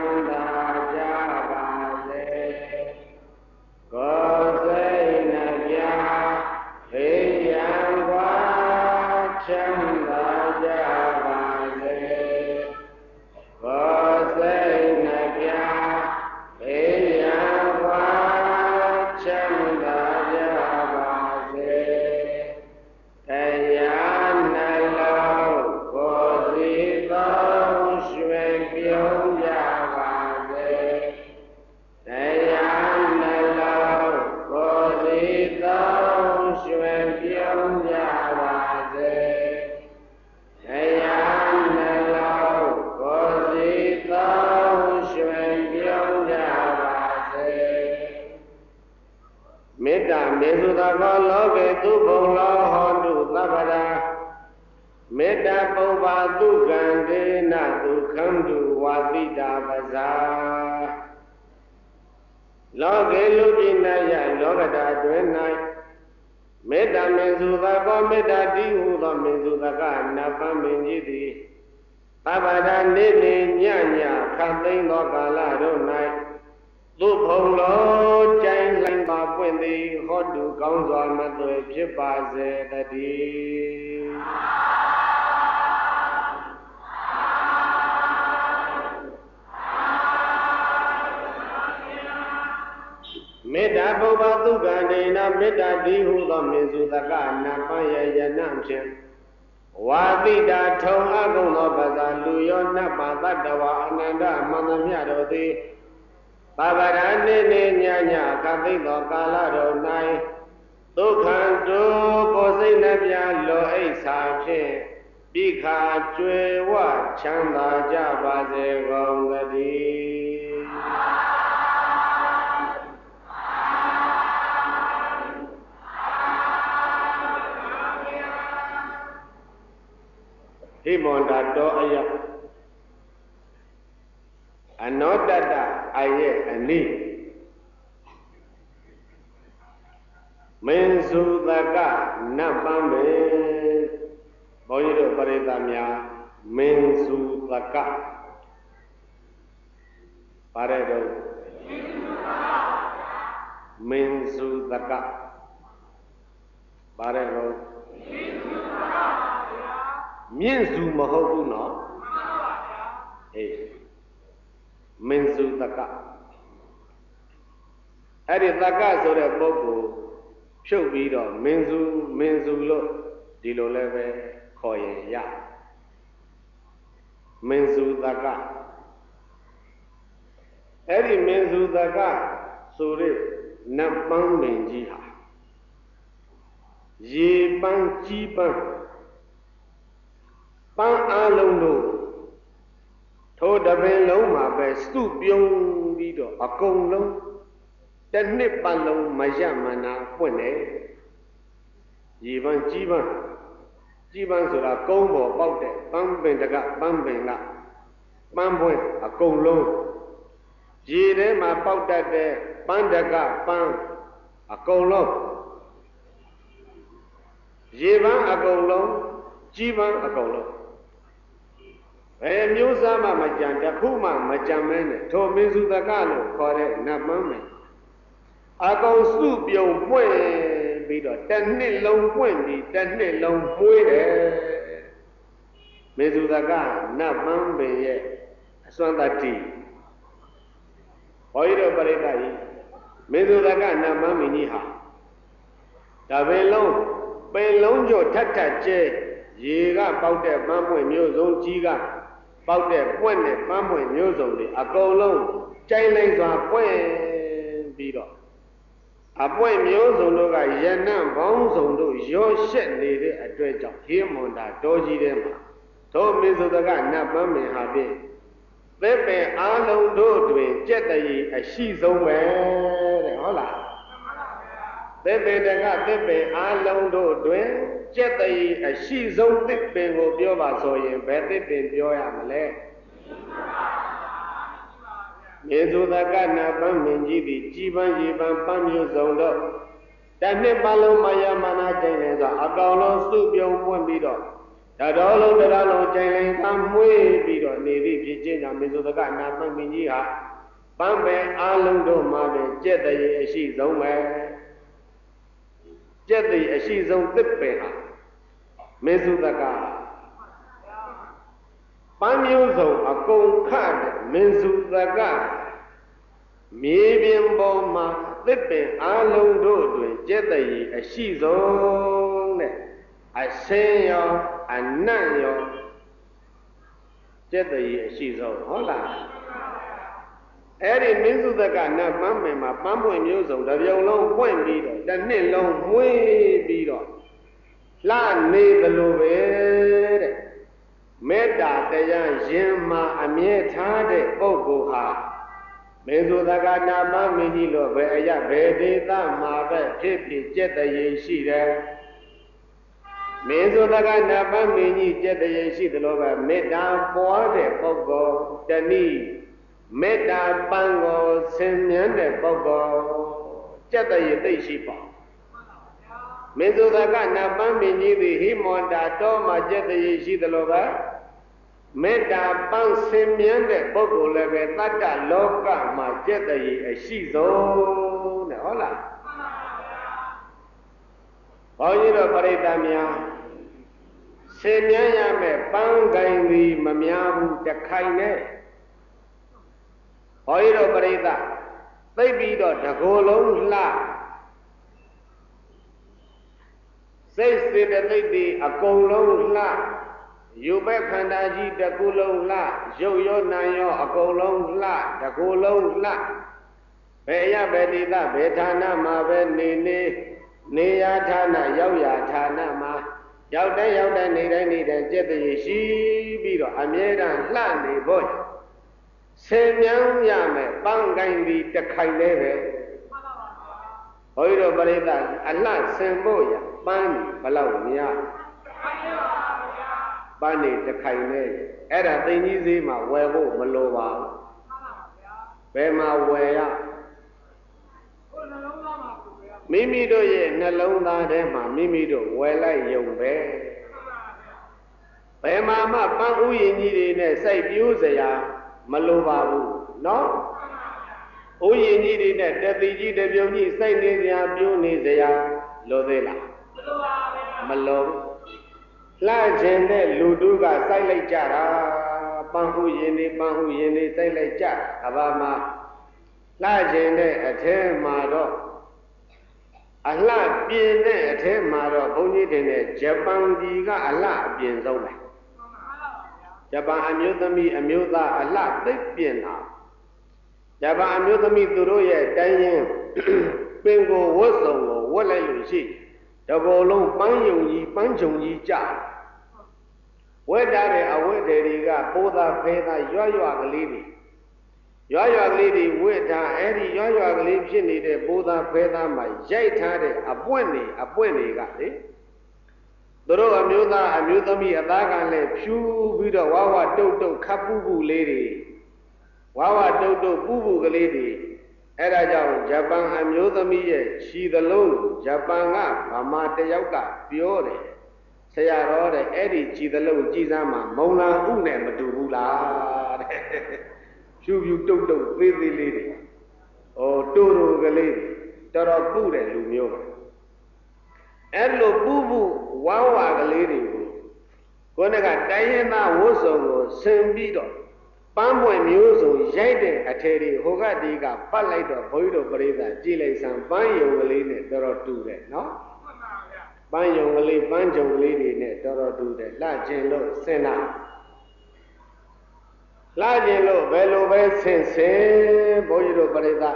မ်းသာကြပါစေကိုယ်စိတ်နှပြဘေးရန်ကွာချမ်းသာကြပါစေကိုယ်စိတ်နှပြဘေးရန်ကွာချမ်းသာကြပါစေတရားနှလုံးကိုယ်စီသောရွှင်ပြုံးကြပါစေတရားနှလုံးကိုယ်စီသောရွှင်ပြုံးကြပါစေတရားနှလုံးကိုယ်စီသောရွှင်ပြုံးကြပါစေမေတ္တာမေသုတကောလောကေသူဘုံလောဟောတုသဗ္ဗရာမေတ္တာပုဗ္ဗသုကံဒေနဒုက္ခံတုဝါတိတာပဇာလောကေလူပြည်၌လောကဓာတွင်၌မေတ္တာမေသုတကောမေတ္တာတိဟုသောမေသုတကနတ်ပန်းပင်ကြီးသည်သဗ္ဗရာနေနေညညခတ်သိမ်းသောကာလတို့၌သူဘုံလောကြိုင်လှိုင်းပါပွင့်သည်ဟောတုကောင်းစွာမသွေဖြစ်ပါစေတည်းမေတ္တာပုဗ္ဗသုကံဒေနမေတ္တာတိဟုသောမေသုတကနတ်ပန်းရဲ့ယနံဖြင့်ဝါတိတာထုံအကုန်သောပဇာလူရောနတ်ပါတတ္တဝါအနန္တမန္တမြတို့သည်သဗ္ဗရာနေနေညညခတ်သိမ်းသောကာလတို့၌ဒုက္ခတုကိုယ်စိတ်နှပြလောအိဋ္ဌာဖြင့်ပိခာကျွေဝချမ်းသာကြပါစေကုန်သတည်းဟိမန္တာတောအယအနောတတအယေအနိမင်းစုတကနတ်ပန်းပေဘုန်းကြီးတို့ပရိသတ်များမင်းစုတကပါတယ်တော့မင်းစုတကပါတယ်တော့မြင့်စုမဟုတ်ဘူးနော်အေးမင်းစုတကအဲ့ဒီတကဆိုတဲ့ပုဂ္ဂိုလ်ဖြုတ်ပြီးတော့မင်းစုလို့ဒီလိုလည်းပဲခေါ်ရင်ရမင်းစုတကအဲ့ဒီမင်းစုတကဆိုတဲ့နတ်ပန်းပင်ကြီးဟာရေပန်းကြီးပန်းပန်းအလုံးတို့ထိုတပင်လုံးမှာပဲစုပြုံးပြီးတော့အကုန်လုံးတစ်နှစ်ပတ်လုံးမရမနာပွင့်တယ်ရေပန်းကြီးပန်းဆိုတာကုန်းပေါ်ပေါက်တဲ့ပန်းပင်တကပန်းပင်ကပန်းပွင့်အကုန်လုံးရေထဲမှာပေါက်တတ်တဲ့ပန်းတကပန်းအကုန်လုံးရေပန်းအကုန်လုံးကြီးပန်းအကုန်လုံးဘယ်မျိုးစားမှမကြံတခုမှမကြံမဲနဲ့ထိုမင်းစုတကလို့ခေါ်တဲ့နတ်ပန်းမယ်အကောင်စုပြုံပွင့်ပြီးတော့တစ်နှစ်လုံးပွင့်ပြီးတစ်နှစ်လုံးမွေးတယ်မင်းစုတကနတ်ပန်းပင်ရဲ့အစွမ်းတတိဘောရီတို့ပရိသတ်ကြီးမင်းစုတကနတ်ပန်းမင်းကြီးဟာဒါပင်လုံးကျော်ထပ်ကျဲရေကပေါက်တဲ့ပန်းပွင့်မျိုးစုံကြီးကပေါက်တဲ့ပွင့်တဲ့ပန်းပွင့်မျိုးစုံတွေအကုန်လုံးကြိုင်လိုက်စွာပွင့်ပြီးတော့အပွင့်မျိုးစုံတို့ကယနံပေါင်းစုံတို့ရောရှက်နေတဲ့အတွက်ကြောင့်ဟိမန္တာတောကြီးထဲမှာထိုမင်းစုတကနတ်ပန်းမင်ဟာဖြင့်သစ်ပင်အားလုံးတို့တွင်ကြက်တည်းအရှိဆုံးပဲတဲ့ဟုတ်လားသစ်ပင်တကသစ်ပင်အားလုံးတို့တွင်ကြက်တည်းအရှိဆုံးသစ်ပင်ကိုပြောပါဆိုရင်ဘယ်သစ်ပင်ပြောရမလဲမြေစုတကနတ်ပန်းမင်ကြီးသည်ကြီးပန်းရေပန်းပန်းမျိုးစုံတို့တစ်နှစ်ပတ်လုံးမယမနာကျိန်နေသောအကောင်လုံးစုပြုံပွင့်ပြီးတော့ဒါတော်လုံးတရားလုံးကြိုင်လိုင်သာမွေးပြီးတော့နေသည့်ဖြစ်ခြင်းကြောင့်မေဇုတကနာမမင်းကြီးဟာပန်းပင်အားလုံးတို့မှာပင်ကျက်တရေအရှိဆုံးပဲကျက်တရေအရှိဆုံးသစ်ပင်ဟာမေဇုတကပန်းမျိုးစုံအကုန်ခတဲ့မေဇုတကမြေပြင်ပေါ်မှာသစ်ပင်အားလုံးတို့တွင်ကျက်တရေအရှိဆုံးတဲ့အဆင်းရောအနတ်ရောကျက်တရေအရှိဆုံးဟုတ်လားအဲ့ဒီမင်းစုတကနတ်ပန်းပင်မှာပန်းပွင့်မျိုးစုံတစ်ပြုံလုံးပွင့်ပြီးတော့တစ်နှစ်လုံးမွေးပြီးတော့လှနေသလိုပဲတဲ့မေတ္တာတရားရင်မှာအမြဲထားတဲ့ပုဂ္ဂိုလ်ဟာမေဇုတကနာမမင်းကြီးလို့ပဲအရဘယ်ဒေသမှာပဲဖြစ်ဖြစ်ကျက်တရေရှိတယ်မေဇုတကနာမမင်းကြီးကျက်တရေရှိသလိုပဲမေတ္တာပွားတဲ့ပုဂ္ဂိုလ်တဏိမေတ္တာပန်းကိုဆင်မြန်းတဲ့ပုဂ္ဂိုလ်ကျက်တရေသိရှိပါမေဇုတကနာပန်းမင်းကြီးသည်ဟိမွန်တာတော်မှာကျက်တရေရှိသလိုပဲမေတ္တာပန်းဆင်မြန်းတဲ့ပုဂ္ဂိုလ်လည်းပဲတတ္တလောကမှာကျက်တရေအရှိဆုံးတဲ့ဟုတ်လားဘုန်းကြီးတို့ပရိသတ်များဆင်မြန်းရမယ်ပန်းကိုင်သည်မများဘူးတခိုင်နဲ့ဘုန်းကြီးတို့ပရိသတ်သိပြီးတော့တကိုယ်လုံးလှစိတ်စေတသိက်တွေအကုန်လုံးလှယူပဲခန္ဓာကြီးတစ်ခုလုံးလှရုပ်ရောနာရောအကုန်လုံးလှတကိုယ်လုံးလှဘယ်ရဘယ်ဒေသဘယ်ဌာနမှာပဲနေရာဌာနရောက်ရာဌာနမှာရောက်တိုင်းနေတိုင်းကျက်တရေရှိပြီးတော့အမြဲတမ်းလှနေဖို့ဆင်မြန်းရမယ်ပန်းကိုင်းပြီးတခိုင်လေးပဲဘုန်းကြီးတို့ပရိသတ်အလှဆင်ဖို့ရပန်းဘလောက်များပန်းနေတခိုင်လေးအဲ့ဒါသိင်ကြီးဈေးမှာဝယ်ဖို့မလိုပါဘူးဘယ်မှာဝယ်ရမိမိတို့ရဲ့နှလုံးသားထဲမှာမိမိတို့ဝယ်လိုက်ယုံပဲဘယ်မှာမှပန်းဥယျာဉ်ကြီးတွေနဲ့စိုက်ပျိုးစရာမလိုပါဘူးနော်ဥယျာဉ်ကြီးတွေနဲ့တပီကြီးတပြုံကြီးစိုက်နေစရာပြိုးနေစရာလိုသေးလားမလိုလှခြင်းတဲ့လူတို့ကစိုက်လိုက်ကြတာပန်းဥယျာဉ်တွေစိုက်လိုက်ကြအဘာမှာလှခြင်းတဲ့အထဲမှာတော့အလှပြင်းတဲ့အထဲမှာတော့ဘုန်းကြီးတင်တဲ့ဂျပန်ပြည်ကအလှအပြင်းဆုံးပဲဂျပန်အမျိုးသမီးအမျိုးသားအလှသိပ်ပြင်းတာဂျပန်အမျိုးသမီးသူတို့ရဲ့တိုင်းရင်ပင်ကိုဝတ်စုံကိုဝတ်လိုက်လို့ရှိတဘောလုံးပန်းယုံကြီးပန်းချုံကြီးကြဝတ်ထားတဲ့အဝတ်တွေကပိုးသားဖဲသားရွကလေးတွေရွကလေးတွေဝတ်ထားအဲ့ဒီရွကလေးဖြစ်နေတဲ့ပိုးသားဖဲသားမှာရိုက်ထားတဲ့အပွင့်တွေကလေသူတို့အမျိုးသားအမျိုးသမီးအသားကလည်းဖြူပြီးတော့ဝါတုတ်ခပ်ပူလေးတွေဝါတုတ်ပူကလေးတွေအဲ့ဒါကြောင့်ဂျပန်အမျိုးသမီးရဲ့ခြီသလုံးဂျပန်ကဗမာတယောက်ကပြောတယ်ဆရာတော်တဲ့အဲ့ဒီခြီသလုံးကြည်စမ်းမှာမုံလာဥနဲ့မတူဘူးလားတဲ့ဖြူတုတ်သေးလေးတွေတိုကလေးတော်တော်ပူတဲ့လူမျိုးပဲအဲ့လိုပူဝါကလေးတွေကိုကိုယ်ကတိုင်းရင်းသားဝတ်စုံကိုဆင်ပြီးတော့ပန်းပွင့်မျိုးစုံရိုက်တဲ့အထည်တွေဟိုကဒီကပတ်လိုက်တော့ဘုန်းကြီးတို့ပရိသတ်ကြည်လိုက်စမ်းပန်းယုံကလေးနဲ့တော်တော်တူတယ်နော်ပန်းယုံကလေးပန်းကြုံကလေးတွေနဲ့တော်တော်တူတယ်လှကျင်လို့ဆင်တာလှကျင်လို့ဘယ်လိုပဲဆင်ဘုန်းကြီးတို့ပရိသတ်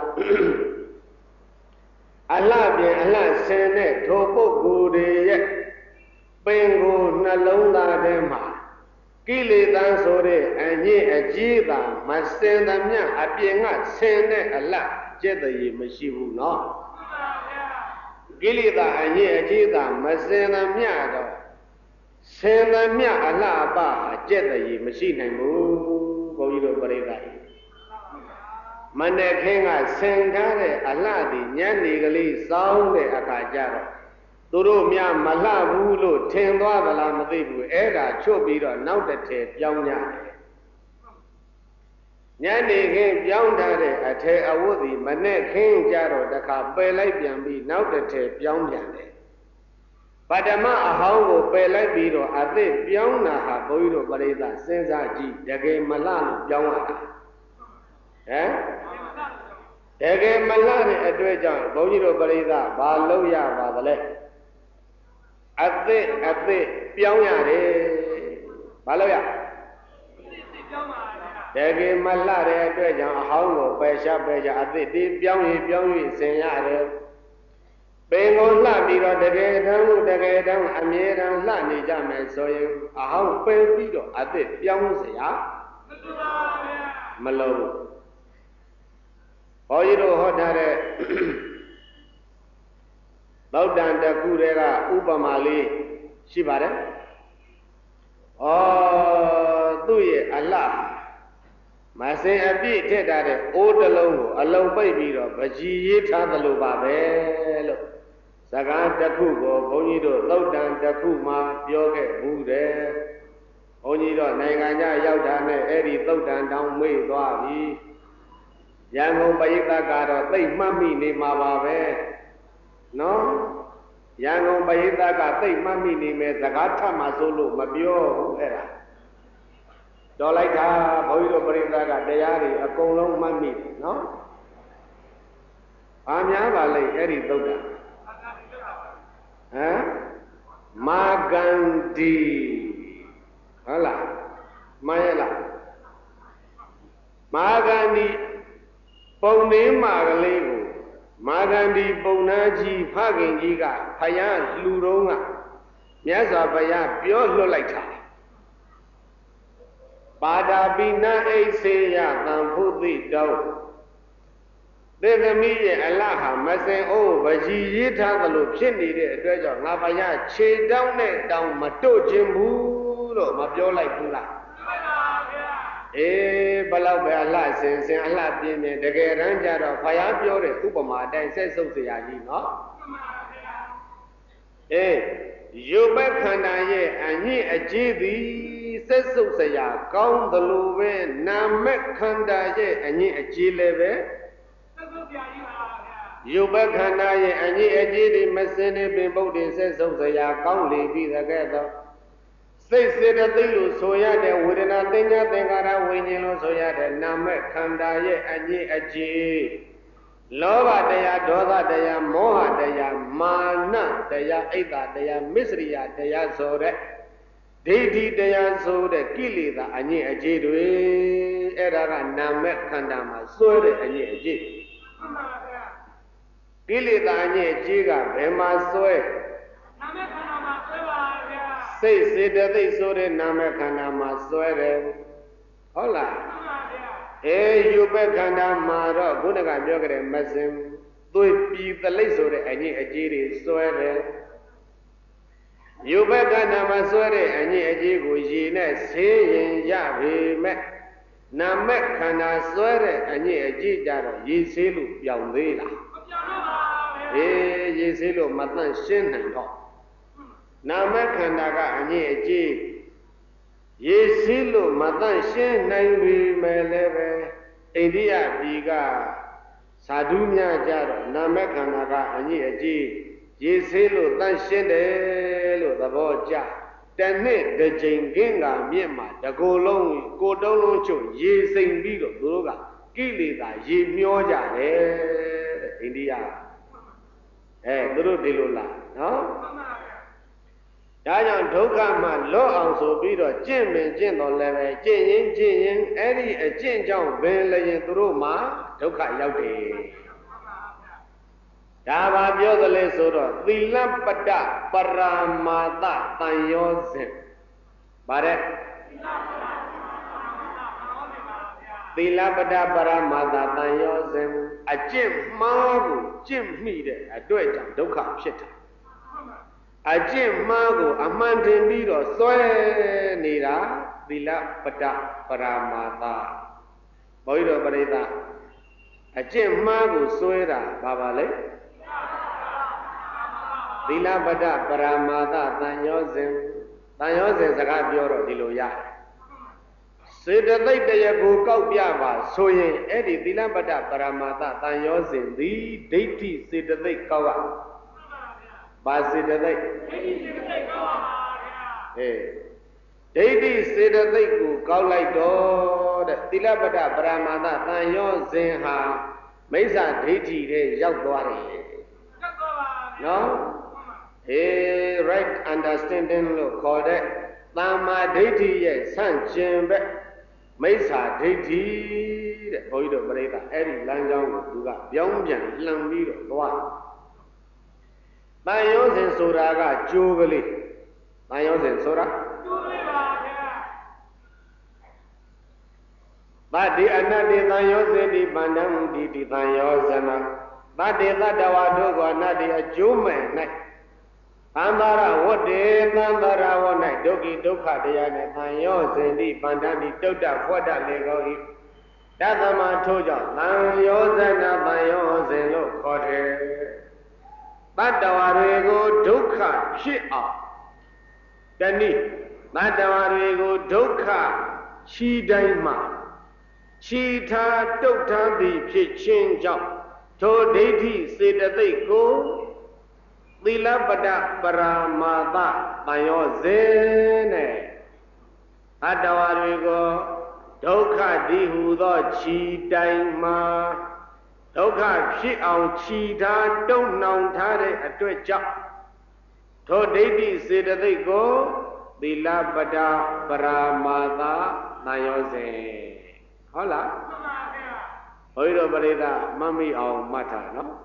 အလှပြင်အလှဆင်တဲ့ထိုပုဂ္ဂိုလ်တွေရဲ့ပင်ကိုနှလုံးသားထဲမှာကိလေသာဆိုတဲ့အညစ်အကြေးသာမစင်သမျှအပြင်ကဆင်တဲ့အလှကျက်တရေမရှိဘူးနော်ကိလေသာအညစ်အကြေးသာမစင်သမျှတော့ဆင်သမျှအလှအပကျက်တရေမရှိနိုင်ဘူးဘုန်းကြီးတို့ပရိသတ်မနေ့ခင်းကဆင်ထားတဲ့အလှဒီညနေကလေးစောင်းတဲ့အခါကျတော့သူတို့များမလှဘူးလို့ထင်သွားသလားမသိဘူးအဲ့ဒါချွတ်ပြီးတော့နောက်တစ်ထည်ပြောင်းကြတယ်ညနေခင်းပြောင်းထားတဲ့အထည်အဝတ်ဒီမနဲ့ခင်းကြတော့တခါပယ်လိုက်ပြန်ပြီးနောက်တစ်ထည်ပြောင်းပြန်တယ်ပထမအဟောင်းကိုပယ်လိုက်ပြီးတော့အသစ်ပြောင်းတာဟာဘုန်းကြီးတို့ပရိသတ်စဉ်းစားကြည့်တကယ်မလှလို့ပြောင်းရတာဟမ်တကယ်မလှတဲ့အတွက်ကြောင့်ဘုန်းကြီးတို့ပရိသတ်ဘာလုပ်ရပါသလဲအသစ်ပြောင်းရတယ်ဘာလို့ရတကယ်မလှတဲ့အတွက်ကြောင့်အဟောင်းကိုပယ်ရှားအသစ်ဒီပြောင်းရင်ဆင်ရတယ်ပင်ကိုလှပြီးတော့တကယ်တမ်းအမြဲတမ်းလှနေကြမယ်ဆိုရင်အဟောင်းပယ်ပြီးတော့အသစ်ပြောင်းစရာမလိုဘူးဘုန်းကြီးတို့ဟောထားတဲ့သောတန်တခုတည်းကဥပမာလေးရှိပါတယ်။သူ့ရဲ့အလှမစင်အပြည့်ထည့်ထားတဲ့အိုးတစ်လုံးကိုအလုံးပိတ်ပြီးတော့ပကြီးရေးထားသလိုပါပဲလို့စကားတစ်ခုကိုဘုန်းကြီးတို့သောတန်တစ်ခုမှပြောခဲ့ဘူးတယ်။ဘုန်းကြီးတို့နိုင်ငံခြားရောက်တာနဲ့အဲ့ဒီသောတန်တောင်မေ့သွားပြီ။ရန်ကုန်ပရိသတ်ကတော့သိမှတ်မိနေမှာပါပဲ။နော်ရန်ကုန်ပရိသတ်ကသိမှတ်မိနေမယ်စကားထပ်မှဆိုလို့မပြောဘူးအဲ့ဒါတော်လိုက်တာဘုန်းကြီးတို့ပရိသတ်ကတရားတွေအကုန်လုံးမှတ်မိတယ်နော်ဘာများပါလဲအဲ့ဒီသုတ်တာဟမ်မာဂန္ဒီဟုတ်လားမှန်ရဲ့လားမာဂန္ဒီပုံနေမာကလေးကိုမာဂန္ဒီပုံနာကြီးဖခင်ကြီးကဖယားလှူတော့ကမြတ်စွာဘုရားပြောလွှတ်လိုက်တာပါဒာပိနအိစေယသံဖုတိတောသေသမီးရဲ့အလဟာမစင်အိုးပကြီးရေးထားသလိုဖြစ်နေတဲ့အတွက်ကြောင့်ငါဘုရားခြေတောင်းနဲ့တောင်းမတို့ခြင်းဘူးလို့မပြောလိုက်ဘူးလားဘလောက်ပဲအလှစင်အလှပြင်းနေတကယ်တမ်းကျတော့ဘုရားပြောတဲ့ဥပမာအတိုင်းဆက်စုပ်เสียကြီးနော်ရုပ်ဘက်ခန္ဓာရဲ့အညစ်အကြေးသည်ဆက်စုပ်เสียကောင်းသလိုပဲနာမက်ခန္ဓာရဲ့အညစ်အကြေးလည်းပဲဆက်စုပ်เสียကြီးပါဗျာရုပ်ဘက်ခန္ဓာရဲ့အညစ်အကြေးတွေမစင်နေပင်ပုတ်တွေဆက်စုပ်เสียကောင်းလေပြီးတဲ့ကဲ့သို့စိတ်စေတသိက်လို့ဆိုရတဲ့ဝေဒနာသင်္ညာသင်္ခါရဝိညာဉ်လို့ဆိုရတဲ့နာမခန္ဓာရဲ့အညစ်အကြေးလောဘတရားဒေါသတရားမောဟတရားမာနတရားအိတ်တာတရားမစ္စရိယတရားဆိုတဲ့ဒိဋ္ဌိတရားဆိုတဲ့ကိလေသာအညစ်အကြေးတွေအဲ့ဒါကနာမခန္ဓာမှာစွဲတဲ့အညစ်အကြေးမှန်ပါဗျာကိလေသာအညစ်အကြေးကဘယ်မှာစွဲနာမခန္ဓာမှာစွဲပါဗျာစိတ်စေတသိက်ဆိုတဲ့နာမခန္ဓာမှာစွဲတယ်ဟုတ်လားမှန်ပါဗျာယူပခန္ဓာမှာတော့ခုနကပြောကြတဲ့မစင်သွေးပြည်သလိပ်ဆိုတဲ့အညစ်အကြေးတွေစွဲတယ်ယူပခန္ဓာမှာစွဲတဲ့အညစ်အကြေးကိုရေနဲ့ဆေးရင်ရပေမဲ့နာမခန္ဓာစွဲတဲ့အညစ်အကြေးကြတော့ရေဆေးလို့ပြောင်းသေးလားမပြောင်းတော့ပါဘူးရေဆေးလို့မသန့်ရှင်းနိုင်တော့နာမခန္ဓာကအညစ်အကြေးရေစီးလို့မတန့်ရှင်းနိုင်ပြီမဲ့လည်းပဲအိန္ဒိယပြည်ကသာဓုများကြတော့နာမခန္ဓာကအညစ်အကြေးရေစီးလို့တန့်ရှင်းတယ်လို့သဘောကျတနှစ်တစ်ကြိမ်ခင်းကမြင့်မှာတကိုယ်လုံးကိုတုံးလုံးချုပ်ရေစိမ်ပြီးတော့သူတို့ကကိလေသာရေမျောကြတယ်တဲ့အိန္ဒိယသူတို့ဒီလိုလားနော်ဒါကြောင့်ဒုက္ခမှလော့အောင်ဆိုပြီးတော့ကျင့်တော်လည်းပဲကျင့်ရင်အဲ့ဒီအကျင့်ကြောင့်ဘယ်လည်းရင်သူတို့မှဒုက္ခရောက်တယ်ဒါပါပြောသလဲဆိုတော့သီလပတ္တပရာမာသတန်ရောစဉ်ဗါတဲ့သီလပတ္တပရာမာသတန်ရောစဉ်အကျင့်မှားကိုကျင့်မိတဲ့အတွက်ကြောင့်ဒုက္ခဖြစ်တာအကျင့်မှားကိုအမှန်တင်ပြီးတော့စွဲနေတာသီလပတ္တပရာမာသဘုန်းကြီးတို့ပရိသတ်အကျင့်မှားကိုစွဲတာဘာပါလဲသီလပတ္တပရမာသတန်ရောစဉ်စကားပြောတော့ဒီလိုရတယ်စေတသိက်တရကိုကောက်ပြပါဆိုရင်အဲ့ဒီသီလပတ္တပရမာသတန်ရောစဉ်သည်ဒိဋ္ဌိစေတသိက်ကောက်ရပါစေတသိက်ဒိဋ္ဌိစေတသိက်ကောက်ပါဗျာဒိဋ္ဌိစေတသိက်ကိုကောက်လိုက်တော့တဲ့သီလပတ္တပရမာသတန်ရောစဉ်ဟာမိစ္ဆာဒိဋ္ဌိတွေရောက်သွားတယ်ရောက်သွားပါနော် right understanding လို့ခေါ်တဲ့သမ္မာဒိဋ္ဌိရဲ့ဆန့်ကျင်ဘက်မိစ္ဆာဒိဋ္ဌိတဲ့ဘုန်းကြီးတို့ပြိဿအဲ့ဒီလမ်းကြောင်းကိုသူကပြောင်းပြန်လှန်ပြီးတော့သွားတန်ရောစဉ်ဆိုတာကကြိုးကလေးတန်ရောစဉ်ဆိုတာကြိုးလေးပါဗျာသတ္တိအနတ္တိတန်ရောစဉ်ဒီပန္နံဒီတန်ရောဇနသတ္တိသတ္တဝါတို့ကအနတ္တိအကျိုးမဲ့၌သံသာရဝတ္တေသံသာရဝ၌ဒုက္ခိဒုက္ခတရားနဲ့သံယောဇင်တိပန္တတိတုတ်တဖွတ်တလေကောဤတသမထို့ကြောင့်သံယောဇနာသံယောဇင်လို့ခေါ်တယ်တတ္တဝါတွေကိုဒုက္ခဖြစ်အောင်တနည်းတတ္တဝါတွေကိုဒုက္ခချီတိုင်းမှာချီထားတုတ်ထားသည်ဖြစ်ခြင်းကြောင့်ထိုဒိဋ္ဌိစေတသိက်ကိုသီလပတ္တပရမာသတန်ရောစဉ်နဲ့အတ္တဝါတွေကိုဒုက္ခဒီဟုသောခြီတိုင်မှာဒုက္ခဖြစ်အောင်ခြီထားတုံ့နှောင်ထားတဲ့အတွက်ကြောင့်ထိုဒိဋ္ဌိစေတသိက်ကိုသီလပတ္တပရမာသတန်ရောစဉ်ဟုတ်လားမှန်ပါဗျာဘုရားပရိသတ်မမိအောင်မှတ်ထားနော်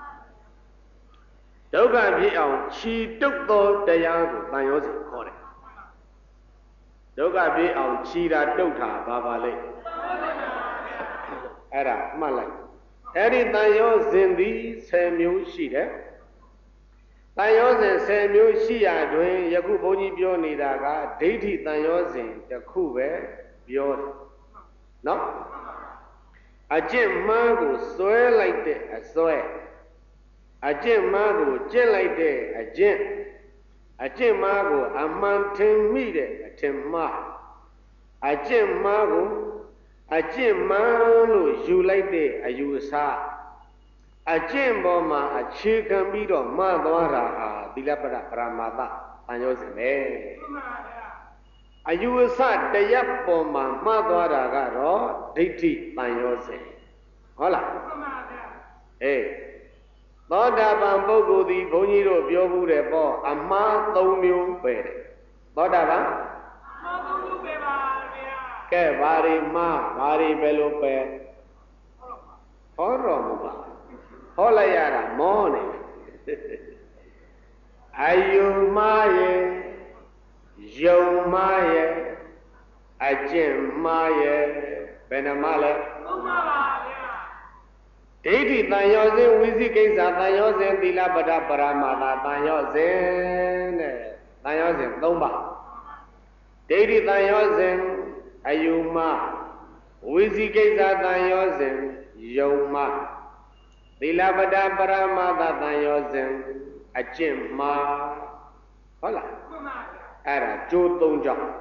ဒုက္ခဖြစ်အောင်ခြီတုတ်သောတရားကိုတန်ရောစဉ်ခေါ်တယ်ဒုက္ခဖြစ်အောင်ခြီတာတုတ်တာဘာပါလဲအဲ့ဒါမှတ်လိုက်အဲ့ဒီတန်ရောစဉ်သည်10မျိုးရှိတယ်တန်ရောစဉ်10မျိုးရှိရာတွင်ယခုဘုန်းကြီးပြောနေတာကဒိဋ္ဌိတန်ရောစဉ်တစ်ခုပဲပြောတယ်နော်အကျင့်မှန်းကိုစွဲလိုက်တဲ့အစွဲအကျင့်မှားကိုကျင့်လိုက်တဲ့အကျင့်မှားကိုအမှန်ထင်မိတဲ့အထင်မှားအကျင့်မှားကိုအကျင့်မှားလို့ယူလိုက်တဲ့အယူအဆအကျင့်ပေါ်မှာအခြေခံပြီးတော့မှားသွားတာဟာသီလပတ္တပရမာသတန်ရောစဉ်ပဲအယူအဆတရက်ပေါ်မှာမှားသွားတာကတော့ဒိဋ္ဌိတန်ရောစဉ်ဟုတ်လားအေးသောတာပန်ပုဂ္ဂိုလ်သည်ဘုန်းကြီးတို့ပြောဘူးတယ်ပေါ့အမှား3မျိုးပဲတဲ့သောတာပန်အမှား3မျိုးပဲပါဗျာကဲဘာတွေမှားဘာတွေပဲလို့ပဲဟောတော်မူပါဟောလိုက်ရတာမောနေအယုမှားရဲ့ယုံမှားရဲ့အကျင့်မှားရဲ့ဘယ်နှမှားလဲ3မှားပါဗျာဒိဋ္ဌိတန်ရောစဉ်ဝိသိကိစ္စတန်ရောစဉ်သီလပတ္တပရမာသတန်ရောစဉ်တဲ့တန်ရောစဉ်3ပါးဒိဋ္ဌိတန်ရောစဉ်အယုမဝိသိကိစ္စတန်ရောစဉ်ယုံမသီလပတ္တပရမာသတန်ရောစဉ်အကျင့်မှာဟုတ်လားမှန်ပါဗျာအဲ့ဒါကျိုး3ကြောင့်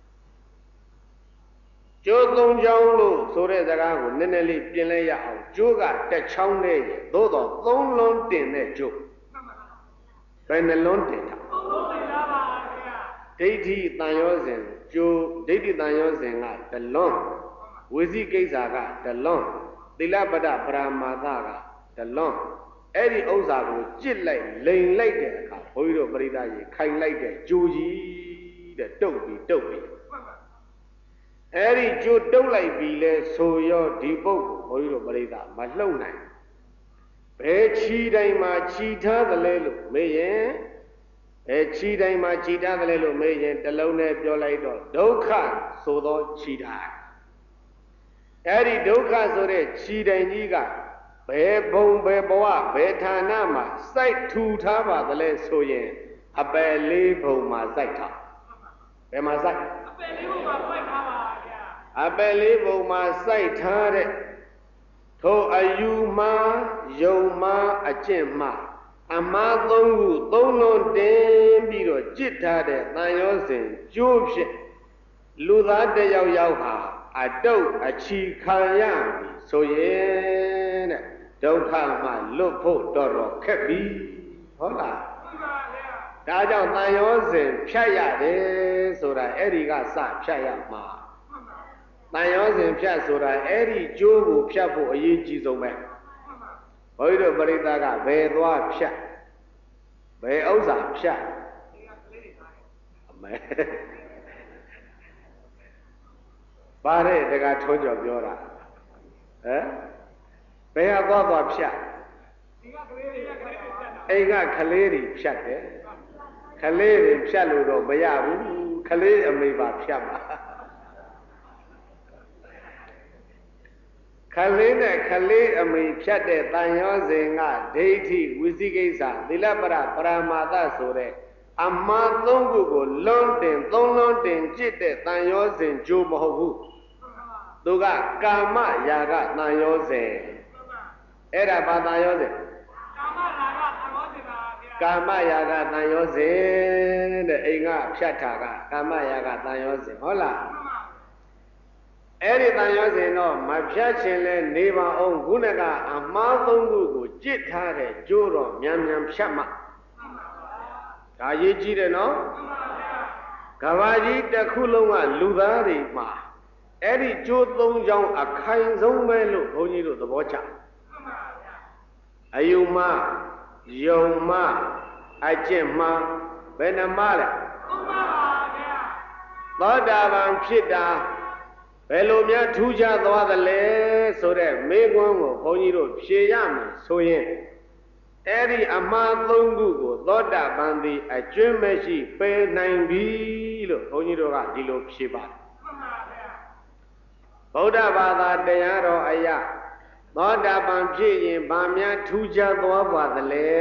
ကျိုး3ချောင်းလို့ဆိုတဲ့စကားကိုနည်းနည်းလေးပြင်လဲရအောင်ကျိုးကတစ်ချောင်းနဲ့သို့တော့3လုံးတင်တဲ့ကျိုးဘယ်နှလုံးတင်တာ3လုံးတင်တာပါဗျာဒိဋ္ဌိတန်ရောစဉ်ကျိုးဒိဋ္ဌိတန်ရောစဉ်ကတစ်လုံးဝိသိကိစ္စကတစ်လုံးသီလပတ္တပရမာသကတစ်လုံးအဲ့ဒီဥစ္စာကိုကြစ်လိုက်လိန်လိုက်တဲ့အခါဘုန်းကြီးတို့ပရိသတ်ကြီးခိုင်လိုက်တဲ့ကျိုးကြီးတဲ့တုတ်ပြီးအဲ့ဒီကျိုးတုတ်လိုက်ပြီလဲဆိုရောဒီပုဂ္ဂိုလ်ဘုန်းကြီးတို့ပရိသတ်မလှုပ်နိုင်ဘယ်ခြီတိုင်းမှာခြီထားသလဲလို့မေးရင်ဘယ်ခြီတိုင်းမှာခြီထားသလဲလို့မေးရင်တစ်လုံးနဲ့ပြောလိုက်တော့ဒုက္ခဆိုသောခြီတိုင်းအဲ့ဒီဒုက္ခဆိုတဲ့ခြီတိုင်းကြီးကဘယ်ဘုံဘယ်ဘဝဘယ်ဌာနမှာစိုက်ထူထားပါသလဲဆိုရင်အပယ်လေးဘုံမှာစိုက်ထားဘယ်မှာစိုက်အပယ်လေးဘုံမှာစိုက်ထားပါဗျာအပယ်လေးဘုံမှာစိုက်ထားတဲ့ထိုအယူမှာယုံမှာအကျင့်မှာအမှားသုံးခုသုံးလုံးတင်ပြီးတော့ကြစ်ထားတဲ့တန်ရောစဉ်ကျိုးဖြစ်လူသားတစ်ယောက်ယောက်ဟာအတုတ်အချီခံရပြီဆိုရင်တဲ့ဒုက္ခမှလွတ်ဖို့တော်တော်ခက်ပြီဟုတ်လားဒါကြောင့်တန်ရောစဉ်ဖြတ်ရတယ်ဆိုတာအဲ့ဒီကစဖြတ်ရမှာတန်ရောစဉ်ဖြတ်ဆိုတာအဲ့ဒီကျိုးကိုဖြတ်ဖို့အရေးကြီးဆုံးပဲဘုန်းကြီးတို့ပရိသတ်ကဘယ်သွားဖြတ်ဘယ်ဥစ္စာဖြတ်အမေပါတဲ့တကထုံးကြော်ပြောတာဟမ်ဘယ်ဟာသွားဖြတ်အိမ်ကကလေးတွေဖြတ်တယ်ကလေးတွေဖြတ်လို့တော့မရဘူးကလေးအမေပါဖြတ်ပါခလေးနဲ့ခလေးအမိဖြတ်တဲ့တန်ရောစဉ်ကဒိဋ္ဌိဝိသိကိစ္စသီလပရပရမာသဆိုတဲ့အမှားသုံးခုကိုလွန်တင်သုံးလွန်တင်ကြည့်တဲ့တန်ရောစဉ်ကျိုးမဟုတ်ဘူးသူကကာမရာဂတန်ရောစဉ်အဲ့ဒါဘာတန်ရောစဉ်ကာမရာဂတန်ရောစဉ်တဲ့အိမ်ကဖြတ်တာကကာမရာဂတန်ရောစဉ်ဟုတ်လားအဲ့ဒီတန်ရောစဉ်တော့မဖြတ်ခြင်းလဲနေပါအောင်ခုနကအမှားသုံးခုကိုကြစ်ထားတဲ့ကျိုးတော့မြန်မြန်ဖြတ်မှဒါရေးကြည့်တယ်နော်ကဘာကြီးတစ်ခုလုံးကလူသားတွေမှာအဲ့ဒီကျိုးသုံးချောင်းအခိုင်ဆုံးပဲလို့ဘုန်းကြီးတို့သဘောချအယုမယုံမအကျင့်မဘယ်နှမလဲသောတာပန်ဖြစ်တာဘယ်လိုများထူးခြားသွားသလဲဆိုတဲ့မေးခွန်းကိုဘုန်းကြီးတို့ဖြေရမယ်ဆိုရင်အဲ့ဒီအမှားသုံးခုကိုသောတာပန်သည်အကျွမ်းမရှိပယ်နိုင်ပြီလို့ဘုန်းကြီးတို့ကဒီလိုဖြေပါတယ်ဗုဒ္ဓဘာသာတရားတော်အရာသောတာပန်ဖြစ်ရင်ဗာများထူးခြားသွားပါသလဲ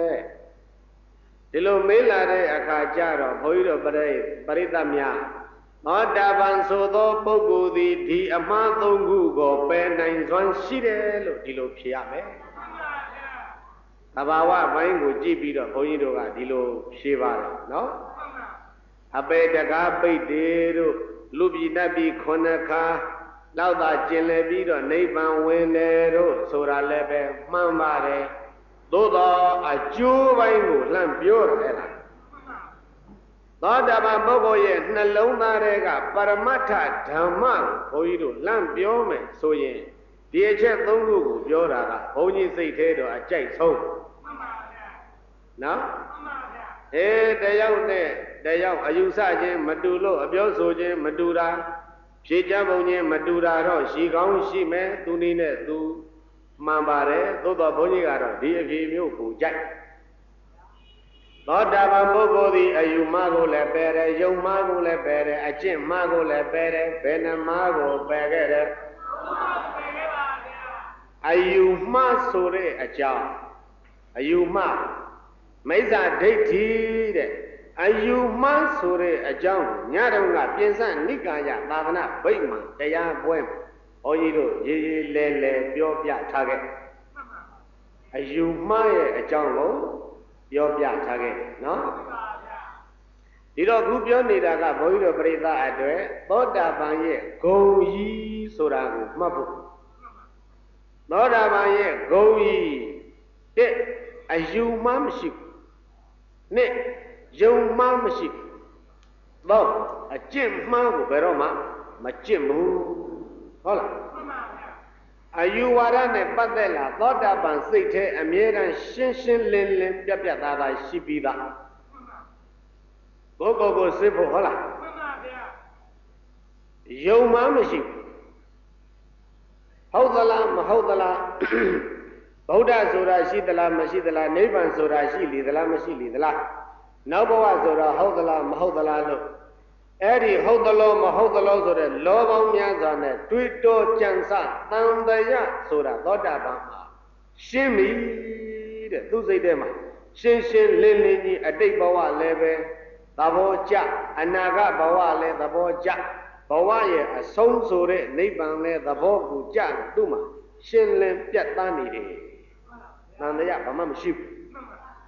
ဒီလိုမေးလာတဲ့အခါကျတော့ဘုန်းကြီးတို့ပရိသတ်များသောတာပန်ဆိုသောပုဂ္ဂိုလ်သည်ဒီအမှားသုံးခုကိုပယ်နိုင်စွမ်းရှိတယ်လို့ဒီလိုဖြေရမယ်သဘာဝဘိုင်းကိုကြည့်ပြီးတော့ဘုန်းကြီးတို့ကဒီလိုဖြေပါတယ်နော်အပေတကားပိတ်တယ်တို့လူပြည်နတ်ပြည်ခုနှစ်ခါလောက်သာကျင်လည်ပြီးတော့နိဗ္ဗာန်ဝင်တယ်တို့ဆိုတာလည်းပဲမှန်ပါတယ်သို့သောအကျိုးပိုင်းကိုလှမ်းပြောတယ်လားသောတာပန်ပုဂ္ဂိုလ်ရဲ့နှလုံးသားတွေကပရမတ္ထဓမ္မကိုဘုန်းကြီးတို့လှမ်းပြောမယ်ဆိုရင်ဒီအချက်သုံးခုကိုပြောတာကဘုန်းကြီးစိတ်ထဲတော့အကြိုက်ဆုံးမှန်ပါဗျာနော်မှန်ပါဗျာတယောက်နဲ့တယောက်အယူဆခြင်းမတူလို့အပြောဆိုခြင်းမတူတာဖြေကြပုံချင်းမတူတာတော့ရှိကောင်းရှိမယ်သူနည်းနဲ့သူမှန်ပါတယ်သို့တော့ဘုန်းကြီးကတော့ဒီအဖြေမျိုးကိုကြိုက်သောတာပန်ပုဂ္ဂိုလ်သည်အယူမကိုလည်းပယ်တယ်ယုံမကိုလည်းပယ်တယ်အကျင့်မကိုလည်းပယ်တယ်ဘယ်နှမကိုပယ်ခဲ့တယ်အယူမဆိုတဲ့အကြောင်းအယူမမိစ္ဆာဒိဋ္ဌိတဲ့အယူမဆိုတဲ့အကြောင်းညတုန်းကပြင်စနိကာယသာသနာဗိမာန်တရားပွဲဘုန်းကြီးတို့ရေးရေးလဲလဲပြောပြထားခဲ့အယူမရဲ့အကြောင်းကိုပြောပြထားခဲ့နော်ဒီတော့ခုပြောနေတာကဘုန်းကြီးတို့ပရိသတ်အတွက်သောတာပန်ရဲ့ဂုံကြီးဆိုတာကိုမှတ်ဖို့သောတာပန်ရဲ့ဂုံကြီးတဲ့အယူမှမရှိဘူးနှစ်ယုံမှမရှိဘူးသောအကျင့်မှကိုဘယ်တော့မှမကျင့်ဘူးဟုတ်လားအယူဝါဒနဲ့ပတ်သက်လာသောတာပန်စိတ်ထဲအမြဲတမ်းရှင်းရှင်းလင်းလင်းပြတ်ပြတ်သားသားရှိပြီးသားကိုကိုကိုစစ်ဖို့ဟုတ်လားမှန်ပါဗျာယုံမှမရှိဘူးဟုတ်သလားမဟုတ်သလားဗုဒ္ဓဆိုတာရှိသလားမရှိသလားနိဗ္ဗာန်ဆိုတာရှိလေသလားမရှိလေသလားနောက်ဘဝဆိုတာဟုတ်သလားမဟုတ်သလားလို့အဲ့ဒီဟုတ်သလားမဟုတ်သလားဆိုတဲ့လောပေါင်းများစွာနဲ့တွေးတောကြံစတန်တရားဆိုတာသောတာပန်မှာရှင်းပြီတဲ့သူစိတ်ထဲမှာရှင်းရှင်းလင်းလင်းကြီးအတိတ်ဘဝလည်းပဲသဘောကျအနာဂတ်ဘဝလည်းသဘောကျဘဝရဲ့အဆုံးဆိုတဲ့နိဗ္ဗာန်လည်းသဘောကိုကျတယ်သူ့မှာရှင်းလင်းပြတ်သားနေတယ်တန်တရားဘာမှမရှိဘူး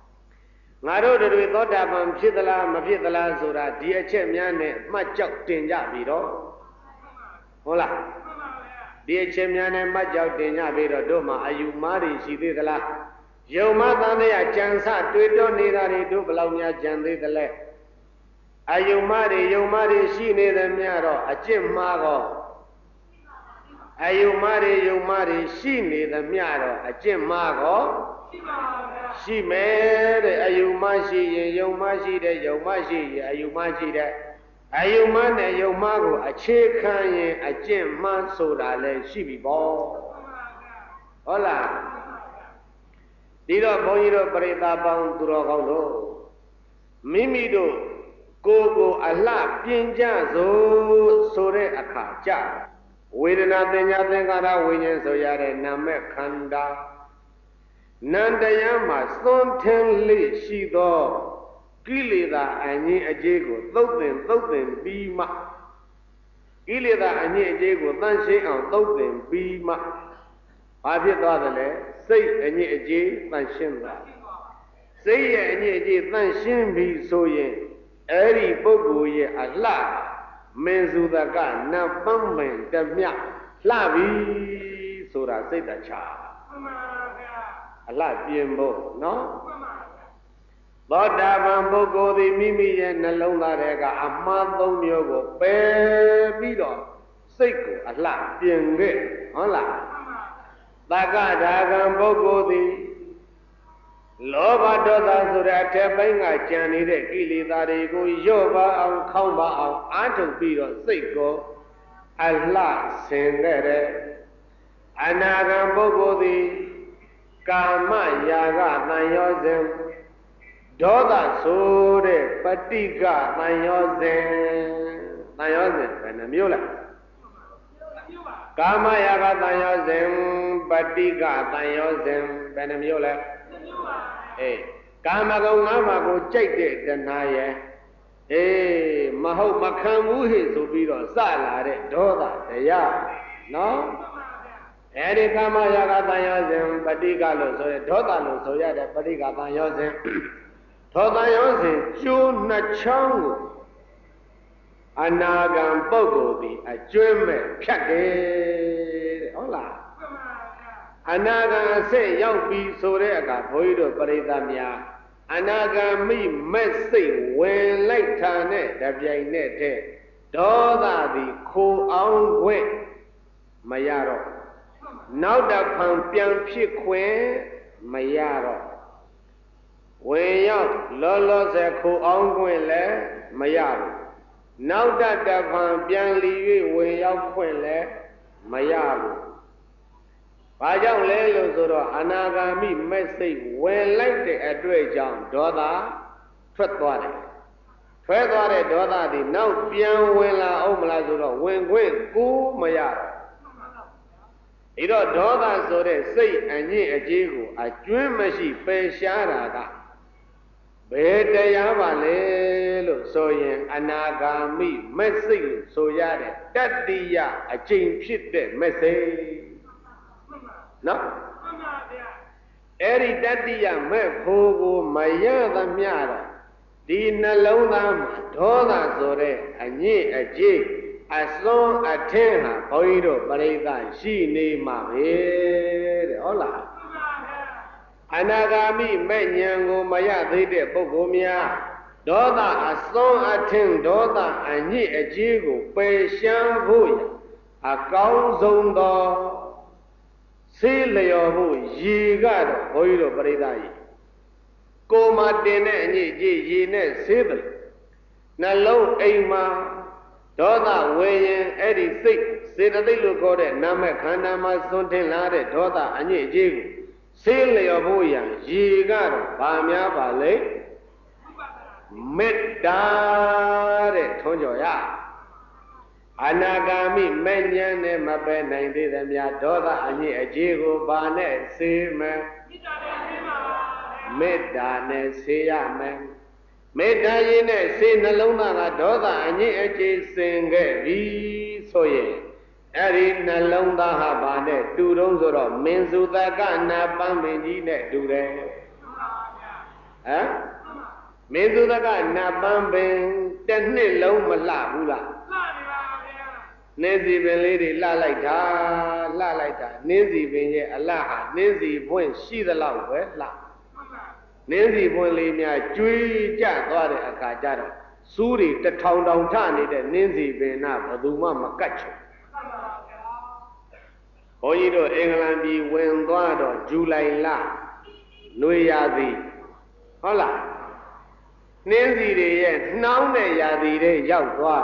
ငါတို့တွေသောတာပန်ဖြစ်သလားမဖြစ်သလားဆိုတာဒီအချက်များနဲ့မှတ်ကြောက်တင်ကြပြီတော့ဟုတ်လားဒီအချက်များနဲ့မှတ်ကြောက်တင်ကြပြီတော့တို့မှာအယူမားတွေရှိသေးသလားယုံမသံတရားကြံစတွေးတောနေတာတွေတို့ဘယ်လောက်များကြံသေးသလဲအယုံမတွေရှိနေတယ်များတော့အကျင့်မှားတော့အယုံမတွေရှိနေတယ်များတော့အကျင့်မှားတော့ရှိမယ်တဲ့အယုံမရှိရင်ယုံမရှိတဲ့ယုံမရှိရင်အယုံမရှိတဲ့အယုံမနဲ့ယုံမကိုအခြေခံရင်အကျင့်မှန်းဆိုတာလည်းရှိပြီပေါ့ဟုတ်လားဒီတော့ဘုန်းကြီးတို့ပရိသတ်ပေါင်းသူတော်ကောင်းတို့မိမိတို့ကိုအလှပြင်ကြစို့ဆိုတဲ့အခါကြဝေဒနာသင်ညာသင်္ခါရဝိညာဉ်ဆိုရတဲ့နာမခန္ဓာနန္တရားမှာသွန်ထင်းလေးရှိသောကိလေသာအငြိအကျေးကိုသုတ်သင်ပြီးမှကိလေသာအငြိအကျေးကိုတန့်ရှင်းအောင်သုတ်သင်ပြီးမှဘာဖြစ်သွားသလဲစိတ်အငြိအကျေးတန့်ရှင်းသွားစိတ်ရဲ့အငြိအကျေးတန့်ရှင်းပြီဆိုရင်အဲ့ဒီပုဂ္ဂိုလ်ရဲ့အလှမင်းစုတကနတ်ပန်းပင်တမြလှပြီဆိုတာစိတ်တချအလှပြင်ဖို့နော်သောတာပန်ပုဂ္ဂိုလ်သည်မိမိရဲ့နှလုံးသားထဲကအမှားသုံးမျိုးကိုပယ်ပြီးတော့စိတ်ကိုအလှပြင်ခဲ့ဟုတ်လားသက္ကဒါကံပုဂ္ဂိုလ်သည်လောဘဒေါသဆိုတဲ့အထက်ပိုင်းကကြံနေတဲ့ကိလေသာတွေကိုလျော့ပါအောင်ခေါင်းပါအောင်အားထုတ်ပြီးတော့စိတ်ကိုအလှဆင်ခဲ့တဲ့အနာဂံပုဂ္ဂိုလ်သည်ကာမရာဂတန်ရောစဉ်ဒေါသဆိုတဲ့ပဋိကတန်ရောစဉ်ဘယ်နှမျိုးလဲကာမရာဂတန်ရောစဉ်ပဋိကတန်ရောစဉ်ဘယ်နှမျိုးလဲကာမဂုဏ်၅ပါးကိုကြိုက်တဲ့တဏှာရဲ့မဟုတ်မခံဘူးဟိဆိုပြီးတော့စလာတဲ့ဒေါသတရားနော်အဲ့ဒီကာမရာဂတန်ရောစဉ်ပဋိကလို့ဆိုရဒေါသလို့ဆိုရတဲ့ပဋိကတန်ရောစဉ်ဒေါသရောစဉ်ကျိုးနှစ်ချောင်းကိုအနာဂံပုဂ္ဂိုလ်သည်အကျွမ်းမဲ့ဖြတ်တယ်တဲ့ဟုတ်လားအနာဂံအဆက်ရောက်ပြီဆိုတဲ့အခါဘုန်းကြီးတို့ပရိသတ်များအနာဂံမိမဲ့စိတ်ဝင်လိုက်တာနဲ့တပြိုင်နက်တည်းဒေါသသည်ခိုအောင်ခွင့်မရတော့နောက်တစ်ဖန်ပြန်ဖြစ်ခွင့်မရတော့ဝင်ရောက်လောလောဆယ်ခိုအောင်ခွင့်လည်းမရဘူးနောက်တစ်ဖန်ပြန်လီ၍ဝင်ရောက်ခွင့်လည်းမရဘူးဘာကြောင့်လဲလို့ဆိုတော့အနာဂါမိမဲ့စိတ်ဝင်လိုက်တဲ့အတွေ့အကြောင်းဒေါသထွက်သွားတယ်ထွက်သွားတဲ့ဒေါသသည်နောက်ပြန်ဝင်လာအောင်မလားဆိုတော့ဝင်ခွင့်ကိုမရတော့ဒီတော့ဒေါသဆိုတဲ့စိတ်အငြိအကျေးကိုအကျွမ်းမရှိပယ်ရှားတာကဘယ်တရားပါလဲလို့ဆိုရင်အနာဂါမိမဲ့စိတ်လို့ဆိုရတဲ့တတ္တိယအကျင့်ဖြစ်တဲ့မဲ့စိတ်နော်မှန်ပါဗျာအဲ့ဒီတတ္တိယမဲ့ဖို့ကိုမရသမျှတော့ဒီနှလုံးသားမှာဒေါသဆိုတဲ့အညစ်အကြေးအစွန်းအထင်းဟာဘုန်းကြီးတို့ပရိသတ်ရှိနေမှာပဲတဲ့ဟုတ်လားမှန်ပါဗျာအနာဂါမိမဲ့ဉာဏ်ကိုမရသေးတဲ့ပုဂ္ဂိုလ်များဒေါသအစွန်းအထင်းဒေါသအညစ်အကြေးကိုပယ်ရှင်းဖို့အကောင်းဆုံးသောဆေးလျော်ဖို့ရေကတော့ဘုန်းကြီးတို့ပရိသတ်ကြီးကိုယ်မှာတင်တဲ့အညစ်အကြေးရေနဲ့ဆေးတယ်နှလုံးအိမ်မှာဒေါသဝေရင်အဲ့ဒီစိတ်စေတသိက်လို့ခေါ်တဲ့နာမခန္ဓာမှာသွန်ထင်လာတဲ့ဒေါသအညစ်အကြေးကိုဆေးလျော်ဖို့ရန်ရေကတော့ဘာများပါလဲမေတ္တာတဲ့ထွန်းကြော်ရအနာဂါမိမဲ့ဉာဏ်နဲ့မပယ်နိုင်သေးသမျှဒေါသအညစ်အကြေးကိုဘာနဲ့ဆေးမယ်မေတ္တာနဲ့ဆေးရမယ်မေတ္တာရင်းနဲ့ဆေးနှလုံးသားကဒေါသအညစ်အကြေးစင်ခဲ့ပြီဆိုရင်အဲ့ဒီနှလုံးသားဟာဘာနဲ့တူတုံးဆိုတော့မင်းစုတကနာပန်းမင်းကြီးနဲ့တူတယ်ဟမ်မေသုဒကနတ်ပန်းပင်တစ်နှစ်လုံးမလှဘူးလားလှပါဗျာနှင်းစီပင်လေးတွေလှလိုက်တာနှင်းစီပင်ရဲ့အလှဟာနှင်းစီပွင့်ရှိသလောက်ပဲလှနှင်းစီပွင့်လေးများကျွေးကြသွားတဲ့အခါကျတော့စူးတွေတထောင်ထောင်ထနေတဲ့နှင်းစီပင်နာဘယ်သူမှမကတ်ချင်ဘုန်းကြီးတို့အင်္ဂလန်ပြည်ဝင်သွားတော့ဇူလိုင်လနွေရာသီဟုတ်လားနှင်းစီတွေရဲ့နှောင်းတဲ့ရာသီတွေရောက်သွား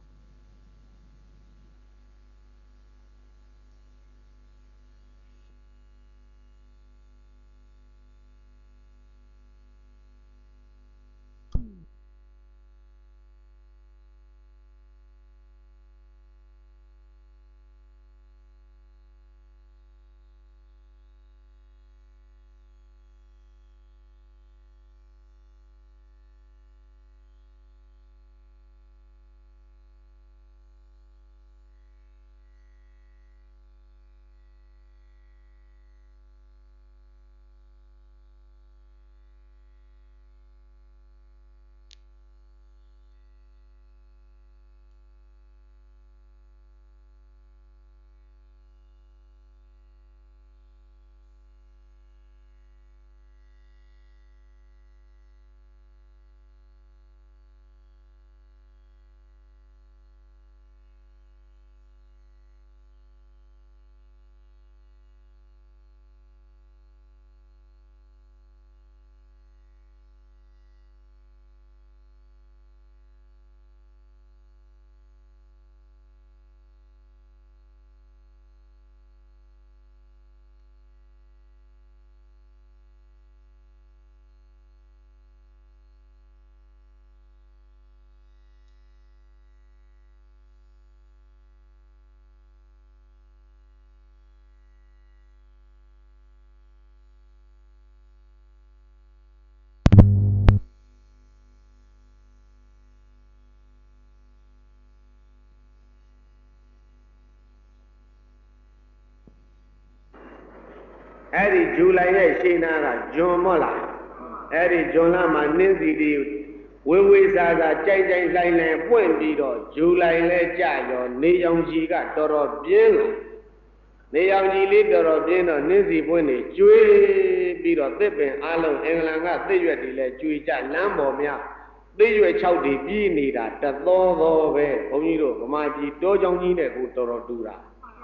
အဲ့ဒီဇူလိုင်ရဲ့ရှင်းနာကဂျွန်မော့လားအဲ့ဒီဂျွန်လမှာနှင်းစီတွေဝေဝေစားစားကြိုက်ကြိုက်လှိုင်းလှိုင်းပွင့်ပြီးတော့ဇူလိုင်လဲကြရောနေအောင်ကြီးကတော်တော်ပြင်းလာနေအောင်ကြီးလေးတော်တော်ပြင်းတော့နှင်းစီပွင့်နေကျွေးပြီးတော့သစ်ပင်အလုံးအင်္ဂလန်ကသစ်ရွက်တွေလဲကျွေးကြလမ်းပေါ်များသစ်ရွက်6တွေပြီးနေတာတသောသောပဲဘုန်းကြီးတို့ဗမာပြည်တောကြောင်ကြီးနဲ့ကိုတော်တော်တူတာ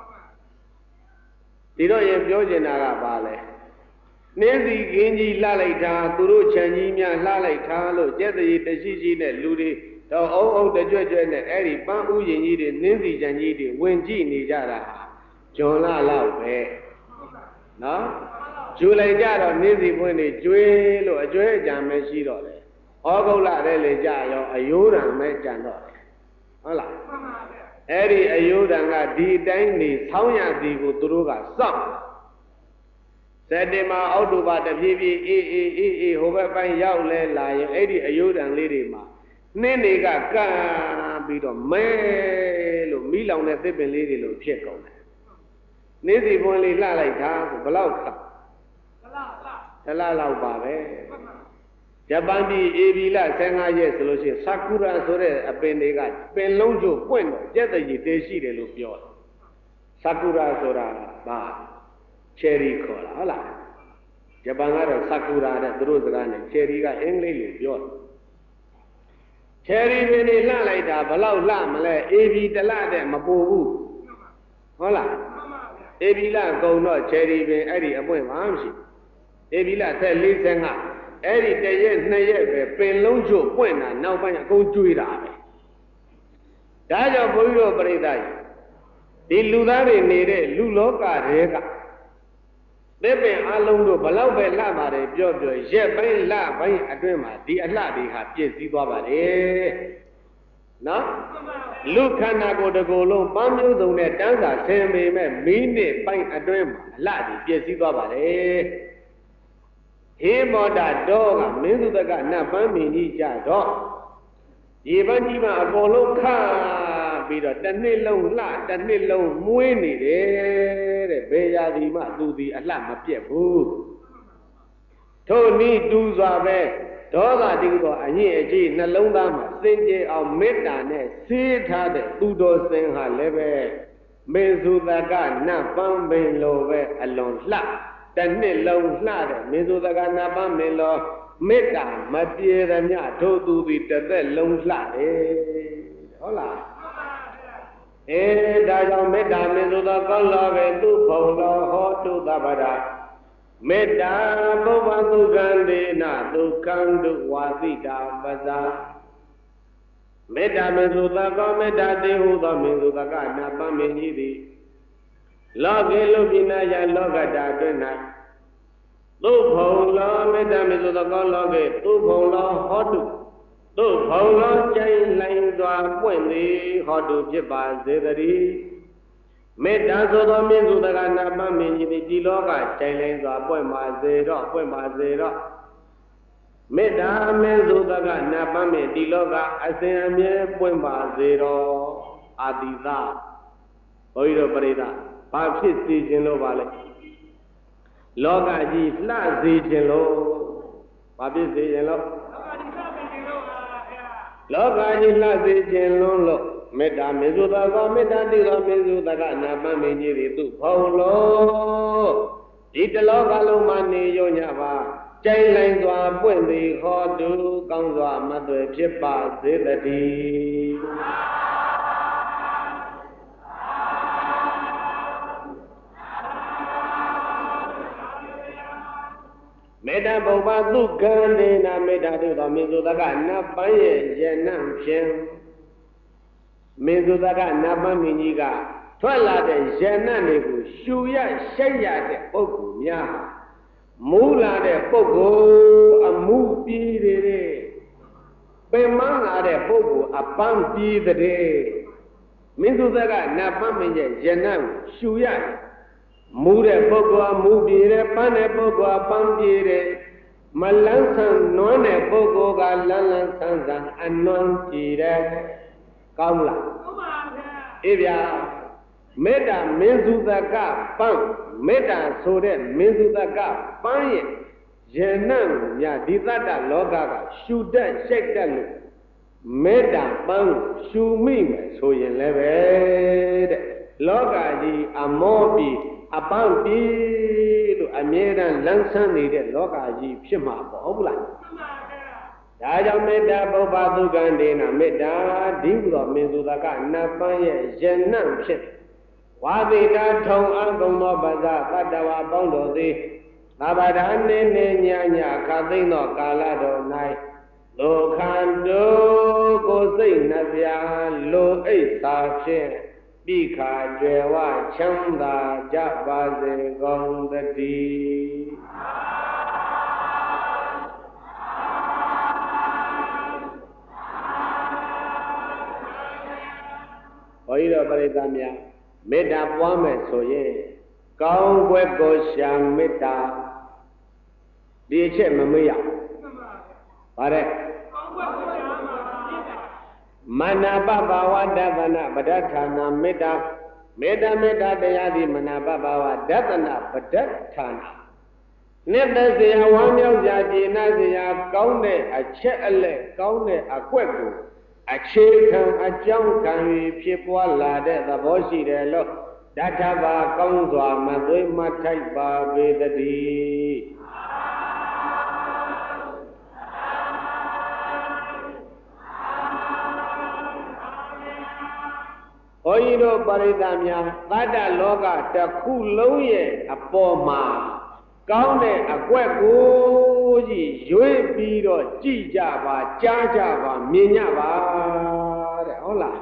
ဒီတော့ရင်ပြောချင်တာကဘာလဲနှင်းစီကင်းကြီးလှလိုက်တာသူတို့ခြံကြီးများလှလိုက်တာလို့ကျက်တရီတရှိရှိနဲ့လူတွေတော့အုံအုံတကြွကြွနဲ့အဲ့ဒီပန်းဥယျင်ကြီးတွေနှင်းစီခြံကြီးတွေဝင်ကြည့်နေကြတာဂျွန်လလောက်ပဲနော်ဂျူလိုက်ကြတော့နှင်းစီပွင့်တွေကျွေးလို့အကျွဲအကြံပဲရှိတော့တယ်ဩဂုတ်လတဲ့လေကြရောအယိုးရံပဲကြံတော့တယ်ဟုတ်လားအဲ့ဒီအယိုးတံကဒီတိုင်းနေဆောင်းရသည်ကိုသူတို့ကစောင့်စက်တင်ဘာအောက်တိုဘာတဖြည်းဖြည်းအေးဟိုဘက်ပိုင်းရောက်လဲလာရင်အဲ့ဒီအယိုးတံလေးတွေမှာနှင်းတွေကကပ်ပြီးတော့မဲလို့မိလောင်တဲ့သစ်ပင်လေးတွေလို့ဖြစ်ကုန်တယ်နှင်းစီပွင့်လေးလှလိုက်တာဘလောက်ခတလားလောက်ပါပဲဂျပန်ပြည်ဧပြီလ15ရက်ဆိုလို့ရှိရင်ဆာကူရာဆိုတဲ့အပင်တွေကပင်လုံးကျို့ပွင့်တော့ကျက်တကြီးတေးရှိတယ်လို့ပြောတယ်ဆာကူရာဆိုတာဘာချယ်ရီခေါ်တာဟုတ်လားဂျပန်ကတော့ဆာကူရာတဲ့သူတို့စကားနဲ့ချယ်ရီကအင်္ဂလိပ်လိုပြောတယ်ချယ်ရီပင်တွေလှလိုက်တာဘလောက်လှမလဲဧပြီတလတဲ့မပူဘူးဟုတ်လားဧပြီလကုံတော့ချယ်ရီပင်အဲ့ဒီအပွင့်မှမရှိဧပြီလ45အဲ့ဒီ1ရက်2ရက်ပဲပင်လုံးချို့ပွင့်တာနောက်ပိုင်းအကုန်ကျွေးတာပဲဒါကြောင့်ဘုန်းကြီးတို့ပြိဿကြီးဒီလူသားတွေနေတဲ့လူလောကတွေကသစ်ပင်အလုံးတို့ဘလောက်ပဲလှပါတယ်ပြောရက်ပိုင်းလပိုင်းအတွင်းမှာဒီအလှတွေဟာပြည့်စည်သွားပါတယ်နော်လူခန္ဓာကိုယ်တစ်ကိုယ်လုံးပန်းမျိုးစုံနဲ့တန်းစာဆင်ပေမဲ့မိနစ်ပိုင်းအတွင်းမှာအလှတွေပြည့်စည်သွားပါတယ်ဟေမောဒတော်ကမင်းသူတကနတ်ပန်းမင်းကြီးကြတော့ဒီပန်းကြီးမှာအကုန်လုံးခါပြီးတော့တစ်နှစ်လုံးလှတစ်နှစ်လုံးမွေးနေတယ်တဲ့ဘယ်ရာဒီမှသူဒီအလှမပြတ်ဘူး Thôi ni tu dọa về đó là đi đó anh ấy chỉ là lâu đó mà sinh chế ông mết đàn này xí tha để tu đồ sinh hà lệ về mình dù ta cả nạp băng mình lô về alon lạ tên này lâu lạ đấy mình dù ta cả nạp băng mình lô mết đàn mà bia ra nhà thô tu thì tới lâu lạ đấy đó là ê đại trong mết đàn mình dù ta có lo về tu phòng lo ho tu ta bà đà Metta Bhava Dukandena Dukandu Vasita Vaza Metta Mesuta Ko Metta Dehuta Mesuta Ka Napa Menjidi Loke Lupina Ya Lokata Dena Tu Phong Lo Metta Mesuta Ko Loke Tu Phong Lo Hotu Tu Phong Lo Chay Lain Dwa Puen Di Hotu Phipa Zedari Metta Soto Mesuta Ka Napa Menjidi Di Loka Chay Lain Dwa Puen Ma Zero Metta Mesuta Ka Napa Menjidi Di Loka Asenamye Puen Ma Zero Adida Oiro Parida Ba Phit Si Chin Lo Ba Le Loka Ji Hla Si Chin Lo Ba Phit Si Chin Lo Loka Ji Hla Si Chin Lo Metta Mesuta Ko Metta Di Lo Mesuta Ka Napa Menjidi Tu Phong Lo Di Loka Lo Ma Ni Yo Nya Ba Chay Lain Dwa Puen Di Ho Tu Kaung Dwa Ma Twe Phit Pa Zedati Metta Bhava Dukandena Metta Dehuta Mesuta Ka Napa Ye Yanam Phien Mesuta Ka Napa Menji Ka Thoát laတဲ့ယန္နတွေကိုရှူရရှိုက်ရတဲ့ပုဂ္ဂိုလ်များမူလာတဲ့ပုဂ္ဂိုလ်အမှုပြီးတဲ့ပင်မလာတဲ့ပုဂ္ဂိုလ်အပန်းပြီးတဲ့မင်းတို့ကနတ်ပန်းမင်းရဲ့ယန္နကိုရှူရမူတဲ့ပုဂ္ဂိုလ်အမှုပြီးတဲ့ပန်းတဲ့ပုဂ္ဂိုလ်အပန်းပြီးတဲ့မလန်းဆန်နွမ်းတဲ့ပုဂ္ဂိုလ်ကလန်းလန်းဆန်းဆန်းအနွမ်းကြည့်တဲ့ကောင်းလားကောင်းပါဗျာအေးဗျာမေတ္တာမင်းစုတကပန်းမေတ္တာဆိုတဲ့မင်းစုတကပန်းရဲ့ယန္နမြဒီတတ္တလောကကရှုတတ်ရှိတ်တတ်လို့မေတ္တာပန်းရှုမိမယ်ဆိုရင်လည်းပဲတဲ့လောကကြီးအမောပြီးအပန်းပြီးလို့အမြဲတမ်းလန်းဆန်းနေတဲ့လောကကြီးဖြစ်မှာပေါ့ဟုတ်လားမှန်ပါဗျာဒါကြောင့်မေတ္တာပုဗ္ဗသုကံဒေနမေတ္တာဒီဟုသောမင်းစုတကနတ်ပန်းရဲ့ယန္နဖြစ်ဝါသီတာထုံအကုံသောပဇသတ္တဝါပေါင်းတို့သည်သဗ္ဗဒာနေနေညညခသိမ့်သောကာလတော်၌လောခန္တုကိုစိတ်နှပြလိုအိတ်သာဖြင့်ပိခာကျွယ်ဝချမ်းသာကြပါစေကုန်သတည်းဘုရားပရိသတ်များမေတ္တာပွားမယ်ဆိုရင်ကောင်းကွယ်ကိုရှာမေတ္တာဒီအချက်မမေ့ရဘူး။ဗါတဲ့မနာပဘာဝဒသနာပဒဋ္ဌာနာမေတ္တာမေတ္တာမေတ္တာတရားသည်မနာပဘာဝဒသနာပဒဋ္ဌာနာနှစ်သက်စရာဝမ်းမြောက်စရာကျေနပ်စရာကောင်းတဲ့အချက်အလက်ကောင်းတဲ့အကွက်ကိုအခြေခံအကြောင်းခံ၍ဖြစ်ပွားလာတဲ့သဘောရှိတယ်လို့တထဘာကောင်းစွာမသွေးမထိုက်ပါပေတည်းဘုန်းကြီးတို့ပရိသတ်များသတ္တလောကတစ်ခုလုံးရဲ့အပေါ်မှာကောင်းတဲ့အကွက်ကိုကြီးရွေးပြီးတော့ကြည့်ကြပါကြားကြပါမြင်ကြပါတဲ့ဟုတ်လား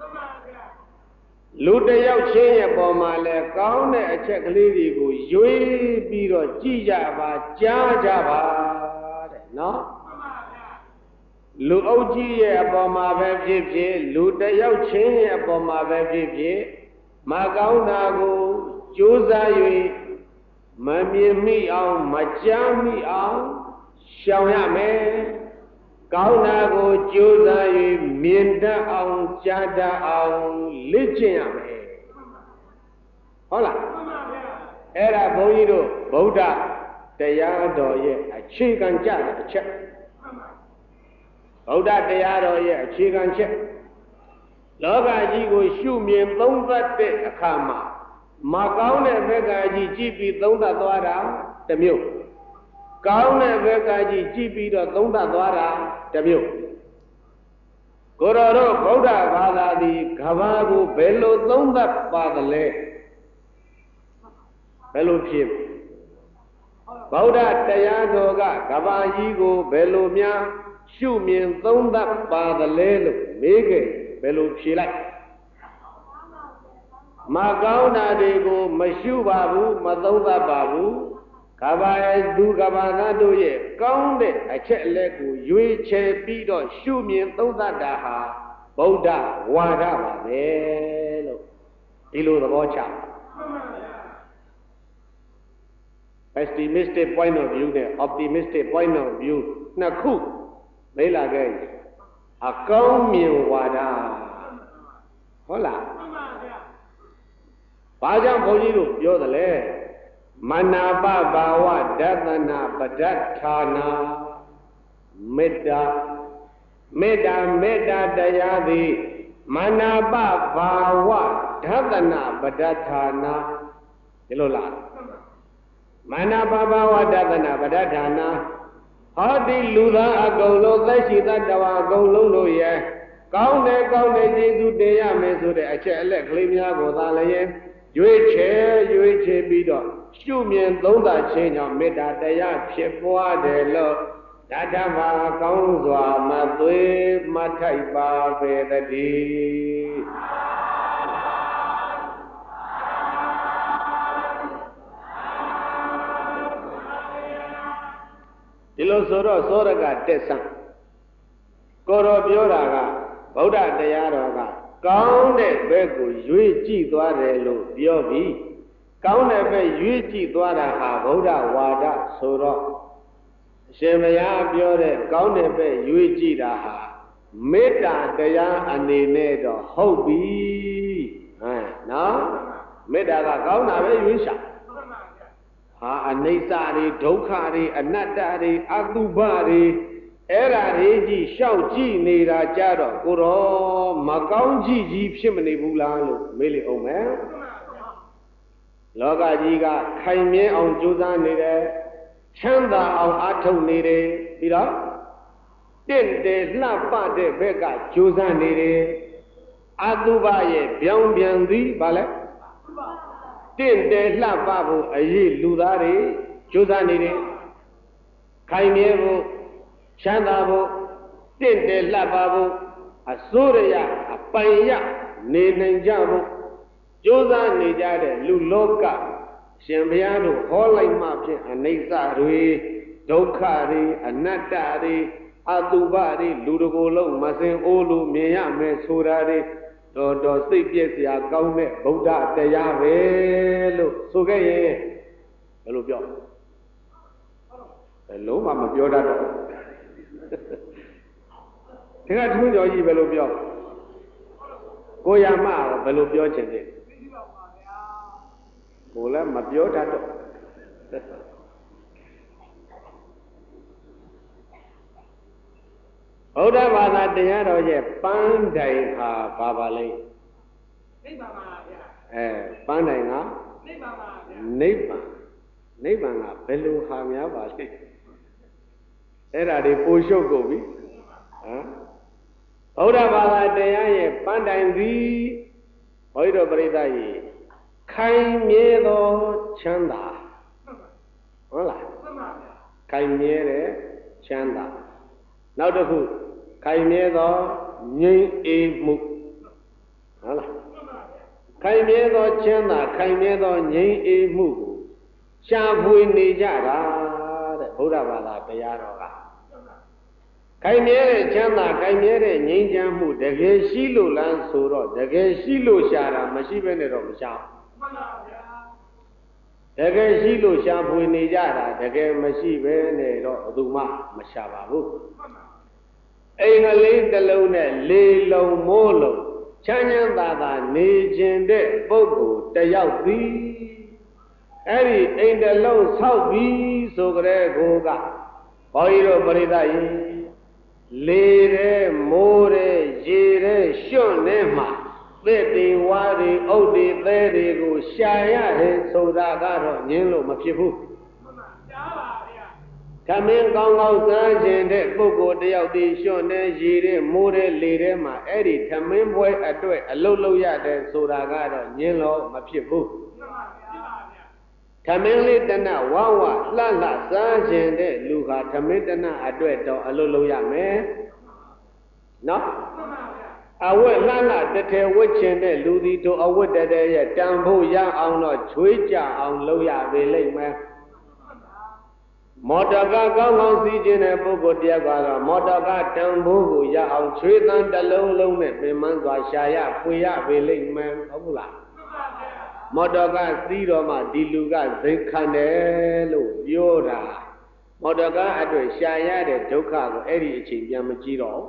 လူတယောက်ချင်းရဲ့ပေါ်မှာလဲကောင်းတဲ့အချက်ကလေးတွေကိုရွေးပြီးတော့ကြည့်ကြပါကြားကြပါတဲ့နော်လူအုပ်ကြီးရဲ့အပေါ်မှာပဲဖြစ်ဖြစ်လူတယောက်ချင်းရဲ့အပေါ်မှာပဲဖြစ်ဖြစ်မကောင်းတာကိုကြိုးစား၍မမြင်မိအောင်မကြားမိအောင်ရှောင်ရမယ်ကောင်းတာကိုကြိုးစား၍မြင်တတ်အောင်ကြားတတ်အောင်လေ့ကျင့်ရမယ်ဟုတ်လားအဲ့ဒါဘုန်းကြီးတို့ဗုဒ္ဓတရားတော်ရဲ့အခြေခံကြတဲ့အချက်ဗုဒ္ဓတရားတော်ရဲ့အခြေခံချက်လောကကြီးကိုရှုမြင်သုံးသပ်တဲ့အခါမှာမကောင်းတဲ့ဘက်ကကြီးကြည့်ပြီးသုံးသပ်သွားတာတစ်မျိုးကောင်းတဲ့ဘက်ကကြီးကြည့်ပြီးတော့သုံးသပ်သွားတာတစ်မျိုးကိုယ်တော်တို့ဗုဒ္ဓဘာသာသည်ကဘာကိုဘယ်လိုသုံးသပ်ပါသလဲဘယ်လိုဖြစ်ဗုဒ္ဓတရားတော်ကကဘာကြီးကိုဘယ်လိုများရှုမြင်သုံးသပ်ပါသလဲလို့မေးခဲ့ဘယ်လိုဖြေလိုက်မကောင်းတာတွေကိုမရှုပါဘူးမသုံးသပ်ပါဘူးကဘာရဲ့သူကဘာသားတို့ရဲ့ကောင်းတဲ့အချက်အလက်ကိုရွေးချယ်ပြီးတော့ရှုမြင်သုံးသပ်တာဟာဗုဒ္ဓဝါဒပါပဲလို့ဒီလိုသဘောချpessimistic point of view နဲ့ optimistic point of view နှစ်ခုမေးလာခဲ့အကောင်းမြင်ဝါဒဟုတ်လားဘာကြောင့်ဘုန်းကြီးတို့ပြောသလဲမနာပဘာဝဒသနာပဒဋ္ဌာနာမေတ္တာတရားသည်မနာပဘာဝဒသနာပဒဋ္ဌာနာဒီလိုလားမနာပဘာဝဒသနာပဒဋ္ဌာနာဟောဒီလူသားအကုန်လုံးသက်ရှိတတ်တော်အကုန်လုံးတို့ရဲ့ကောင်းတဲ့ကျေးဇူးတင်ရမယ်ဆိုတဲ့အချက်အလက်ကလေးများကိုသာလည်းရွေးချယ်ပြီးတော့ရှုမြင်သုံးသပ်ခြင်းကြောင့်မေတ္တာတရားဖြစ်ပွားတယ်လို့ဓမ္မကောင်းစွာမသွေးမထိုက်ပါပေတည်းဒီလိုဆိုတော့သောရကတက်ဆံကိုယ်တော်ပြောတာကဗုဒ္ဓတရားတော်ကကောင်းတဲ့ဘက်ကိုရွေးကြည့်သွားတယ်လို့ပြောပြီးကောင်းတဲ့ဘက်ရွေးကြည့်သွားတာဟာဗုဒ္ဓဝါဒဆိုတော့အရှင်ဘုရားပြောတဲ့ကောင်းတဲ့ဘက်ရွေးကြည့်တာဟာမေတ္တာတရားအနေနဲ့တော့ဟုတ်ပြီဟမ်နော်မေတ္တာကကောင်းတာပဲရွေးရှာဟာအနိစ္စတွေဒုက္ခတွေအနတ္တတွေအတုပတွေအဲ့ဒါတွေကြီးရှောက်ကြည့်နေတာကြတော့ကိုတော့မကောင်းကြည့်ကြီးဖြစ်မနေဘူးလားလို့မေးလိမ့်အောင်မယ်လောကကြီးကခိုင်မြဲအောင်ကြိုးစားနေတယ်ချမ်းသာအောင်အားထုတ်နေတယ်ပြီးတော့တင့်တယ်လှပတဲ့ဘက်ကကြိုးစားနေတယ်အတုပရဲ့ပြောင်းပြန်သည်ဗာလဲတင့်တယ်လှပဖို့အရေးလူသားတွေကြိုးစားနေတယ်ခိုင်မြဲဖို့ချမ်းသာဖို့တင့်တယ်လှပဖို့အစိုးရအပိုင်ရနေနိုင်ကြဖို့ကြိုးစားနေကြတဲ့လူလောကရှင်ဘုရားတို့ဟောလိုက်မှဖြင့်အနိစ္စတွေဒုက္ခတွေအနတ္တတွေအတုပတွေလူတကိုယ်လုံးမစင်အိုးလို့မြင်ရမယ်ဆိုတာတွေတော်စိတ်ပြည့်စရာကောင်းတဲ့ဗုဒ္ဓတရားပဲလို့ဆိုခဲ့ရင်ဘယ်လိုပြောဘယ်လုံးမှမပြောတတ်တော့ဒီကထုံးကျော်ကြီးဘယ်လိုပြောကိုရမဘယ်လိုပြောချင်တယ်ကိုလည်းမပြောတတ်တော့ဗုဒ္ဓဘာသာတရားတော်ရဲ့ပန်းတိုင်ဟာဘာပါလဲနိဗ္ဗာန်ပါဗျာပန်းတိုင်ကနိဗ္ဗာန်ပါဗျာနိဗ္ဗာန်ကဘယ်လိုဟာများပါလဲအဲ့ဒါတွေပိုရှုပ်ကုန်ပြီဟမ်ဗုဒ္ဓဘာသာတရားရဲ့ပန်းတိုင်သည်ဘုရားပရိသတ်ကြီးခိုင်မြဲသောချမ်းသာဟုတ်လားခိုင်မြဲတဲ့ချမ်းသာနောက်တစ်ခုခိုင်မြဲသောငြိမ်းအေးမှုဟုတ်လားခိုင်မြဲသောချမ်းသာခိုင်မြဲသောငြိမ်းအေးမှုကိုရှားဖွေနေကြတာတဲ့ဗုဒ္ဓဘာသာတရားတော်ကခိုင်မြဲတဲ့ချမ်းသာခိုင်မြဲတဲ့ငြိမ်းချမ်းမှုတကယ်ရှိလို့လားဆိုတော့တကယ်ရှိလို့ရှာတာမရှိဘဲနဲ့တော့မရှာဘူးမှန်ပါဗျာတကယ်ရှိလို့ရှာဖွေနေကြတာတကယ်မရှိဘဲနဲ့တော့ဘယ်သူမှမရှာပါဘူးအိမ်ကလေးတစ်လုံးနဲ့လေးလုံးမိုးလုံးချမ်းချမ်းသာသာနေခြင်းတဲ့ပုဂ္ဂိုလ်တယောက်သည်အဲ့ဒီအိမ်တစ်လုံးဆောက်ပြီးဆိုကြတဲ့ကိုကဘောကြီးတို့ပရိသတ်ရေလေတဲ့မိုးတဲ့ရေတဲ့ရွှွန့်နေမှာသစ်တွေဝါးတွေအုတ်တွေသဲတွေကိုရှာရတယ်ဆိုတာကတော့ငင်းလို့မဖြစ်ဘူးခမင်းကောင်းကောင်းစားခြင်းတဲ့ပုဂ္ဂိုလ်တယောက်ဒီရွှွန့်နေရေတဲ့မိုးတဲ့လေတဲ့မှာအဲ့ဒီခမင်းပွဲအတွက်အလုပ်လုပ်ရတယ်ဆိုတာကတော့ငင်းလို့မဖြစ်ဘူးသမင်းလေးတနဝဝလှလှစားခြင်းတဲ့လူဟာသမင်းတနအတွက်တော့အလုပ်လုပ်ရမယ်နော်အဝတ်လှလှတထဲဝတ်ခြင်းတဲ့လူဒီတို့အဝတ်တထဲရဲ့တန်ဖို့ရအောင်တော့ချွေးကြအောင်လုပ်ရပေလိမ့်မယ်မော်တော်ကားကောင်းကောင်းစီးခြင်းတဲ့ပုဂ္ဂိုလ်တယောက်ကတော့မော်တော်ကားတန်ဖို့ကိုရအောင်ချွေးသန်းတစ်လုံးလုံးနဲ့ပင်မစွာရှာရဖွေရပေလိမ့်မယ်ဟုတ်ဘူးလားမော်တော်ကားစီးတော့မှဒီလူကဇိမ်ခံတယ်လို့ပြောတာမော်တော်ကားအတွက်ရှာရတဲ့ဒုက္ခကိုအဲ့ဒီအချိန်ပြန်မကြည့်တော့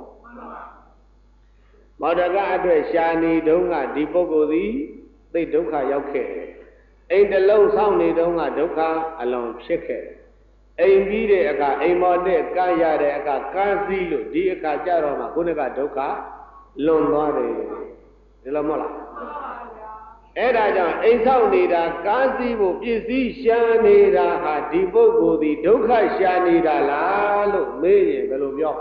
မော်တော်ကားအတွက်ရှာနေတုန်းကဒီပုဂ္ဂိုလ်သည်သိဒုက္ခရောက်ခဲ့တယ်အိမ်တစ်လုံးဆောင်းနေတုန်းကဒုက္ခအလွန်ဖြစ်ခဲ့တယ်အိမ်ပြီးတဲ့အခါအိမ်မော်တဲ့ကားရတဲ့အခါကားစီးလို့ဒီအခါကြတော့မှခုနကဒုက္ခလွန်သွားတယ်ဒီလိုမဟုတ်လားအဲ့ဒါကြောင့်အိမ်ဆောက်နေတာကားစီးဖို့ပစ္စည်းရှာနေတာဟာဒီပုဂ္ဂိုလ်ဒီဒုက္ခရှာနေတာလားလို့မေးရင်ဘယ်လိုပြော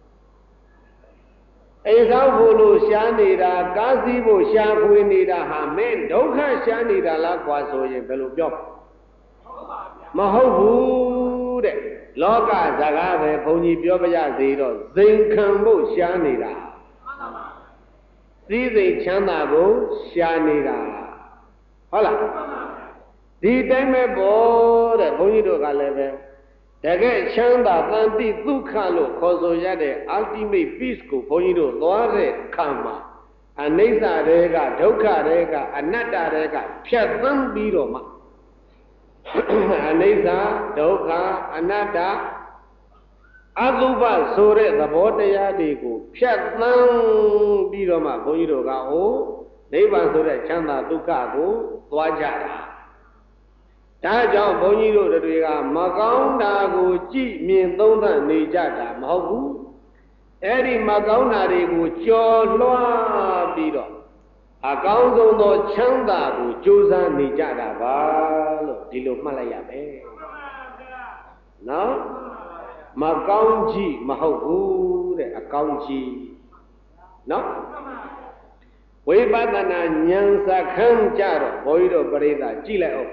အိမ်ဆောက်ဖို့လို့ရှာနေတာကားစီးဖို့ရှာဖွေနေတာဟာမင်းဒုက္ခရှာနေတာလားကွာဆိုရင်ဘယ်လိုပြောမဟုတ်ဘူးတဲ့လောကစကားပဲဘုန်းကြီးပြောပြရသေးတော့ဇိမ်ခံဖို့ရှာနေတာစည်းစိမ်ချမ်းသာကိုရှာနေတာဟုတ်လားဒီတိုင်းပဲပေါ့တဲ့ဘုန်းကြီးတို့ကလည်းပဲတကယ်ချမ်းသာတန်တိဒုက္ခလို့ခေါ်ဆိုရတဲ့ ultimate peace ကိုဘုန်းကြီးတို့သွားတဲ့အခါမှာအနိစ္စတွေကဒုက္ခတွေကအနတ္တတွေကဖြတ်သန်းပြီးတော့မှအနိစ္စဒုက္ခအနတ္တအတုပဆိုတဲ့သဘောတရားတွေကိုဖြတ်သန်းပြီးတော့မှဘုန်းကြီးတို့ကနိဗ္ဗာန်ဆိုတဲ့ချမ်းသာဒုက္ခကိုသွားကြတာဒါကြောင့်ဘုန်းကြီးတို့တွေကမကောင်းတာကိုကြည့်မြင်သုံးသပ်နေကြတာမဟုတ်ဘူးအဲ့ဒီမကောင်းတာတွေကိုကြော်လွှားပြီးတော့အကောင်းဆုံးသောချမ်းသာကိုကြိုးစားနေကြတာပါလို့ဒီလိုမှတ်လိုက်ရမယ်နော်မကောင်းကြီးမဟုတ်ဘူးတဲ့အကောင်းကြီးနော်ဝိပဿနာဉာဏ်စခန်းကြတော့ဘုန်းကြီးတို့ပြိဿကြည့်လိုက်အောင်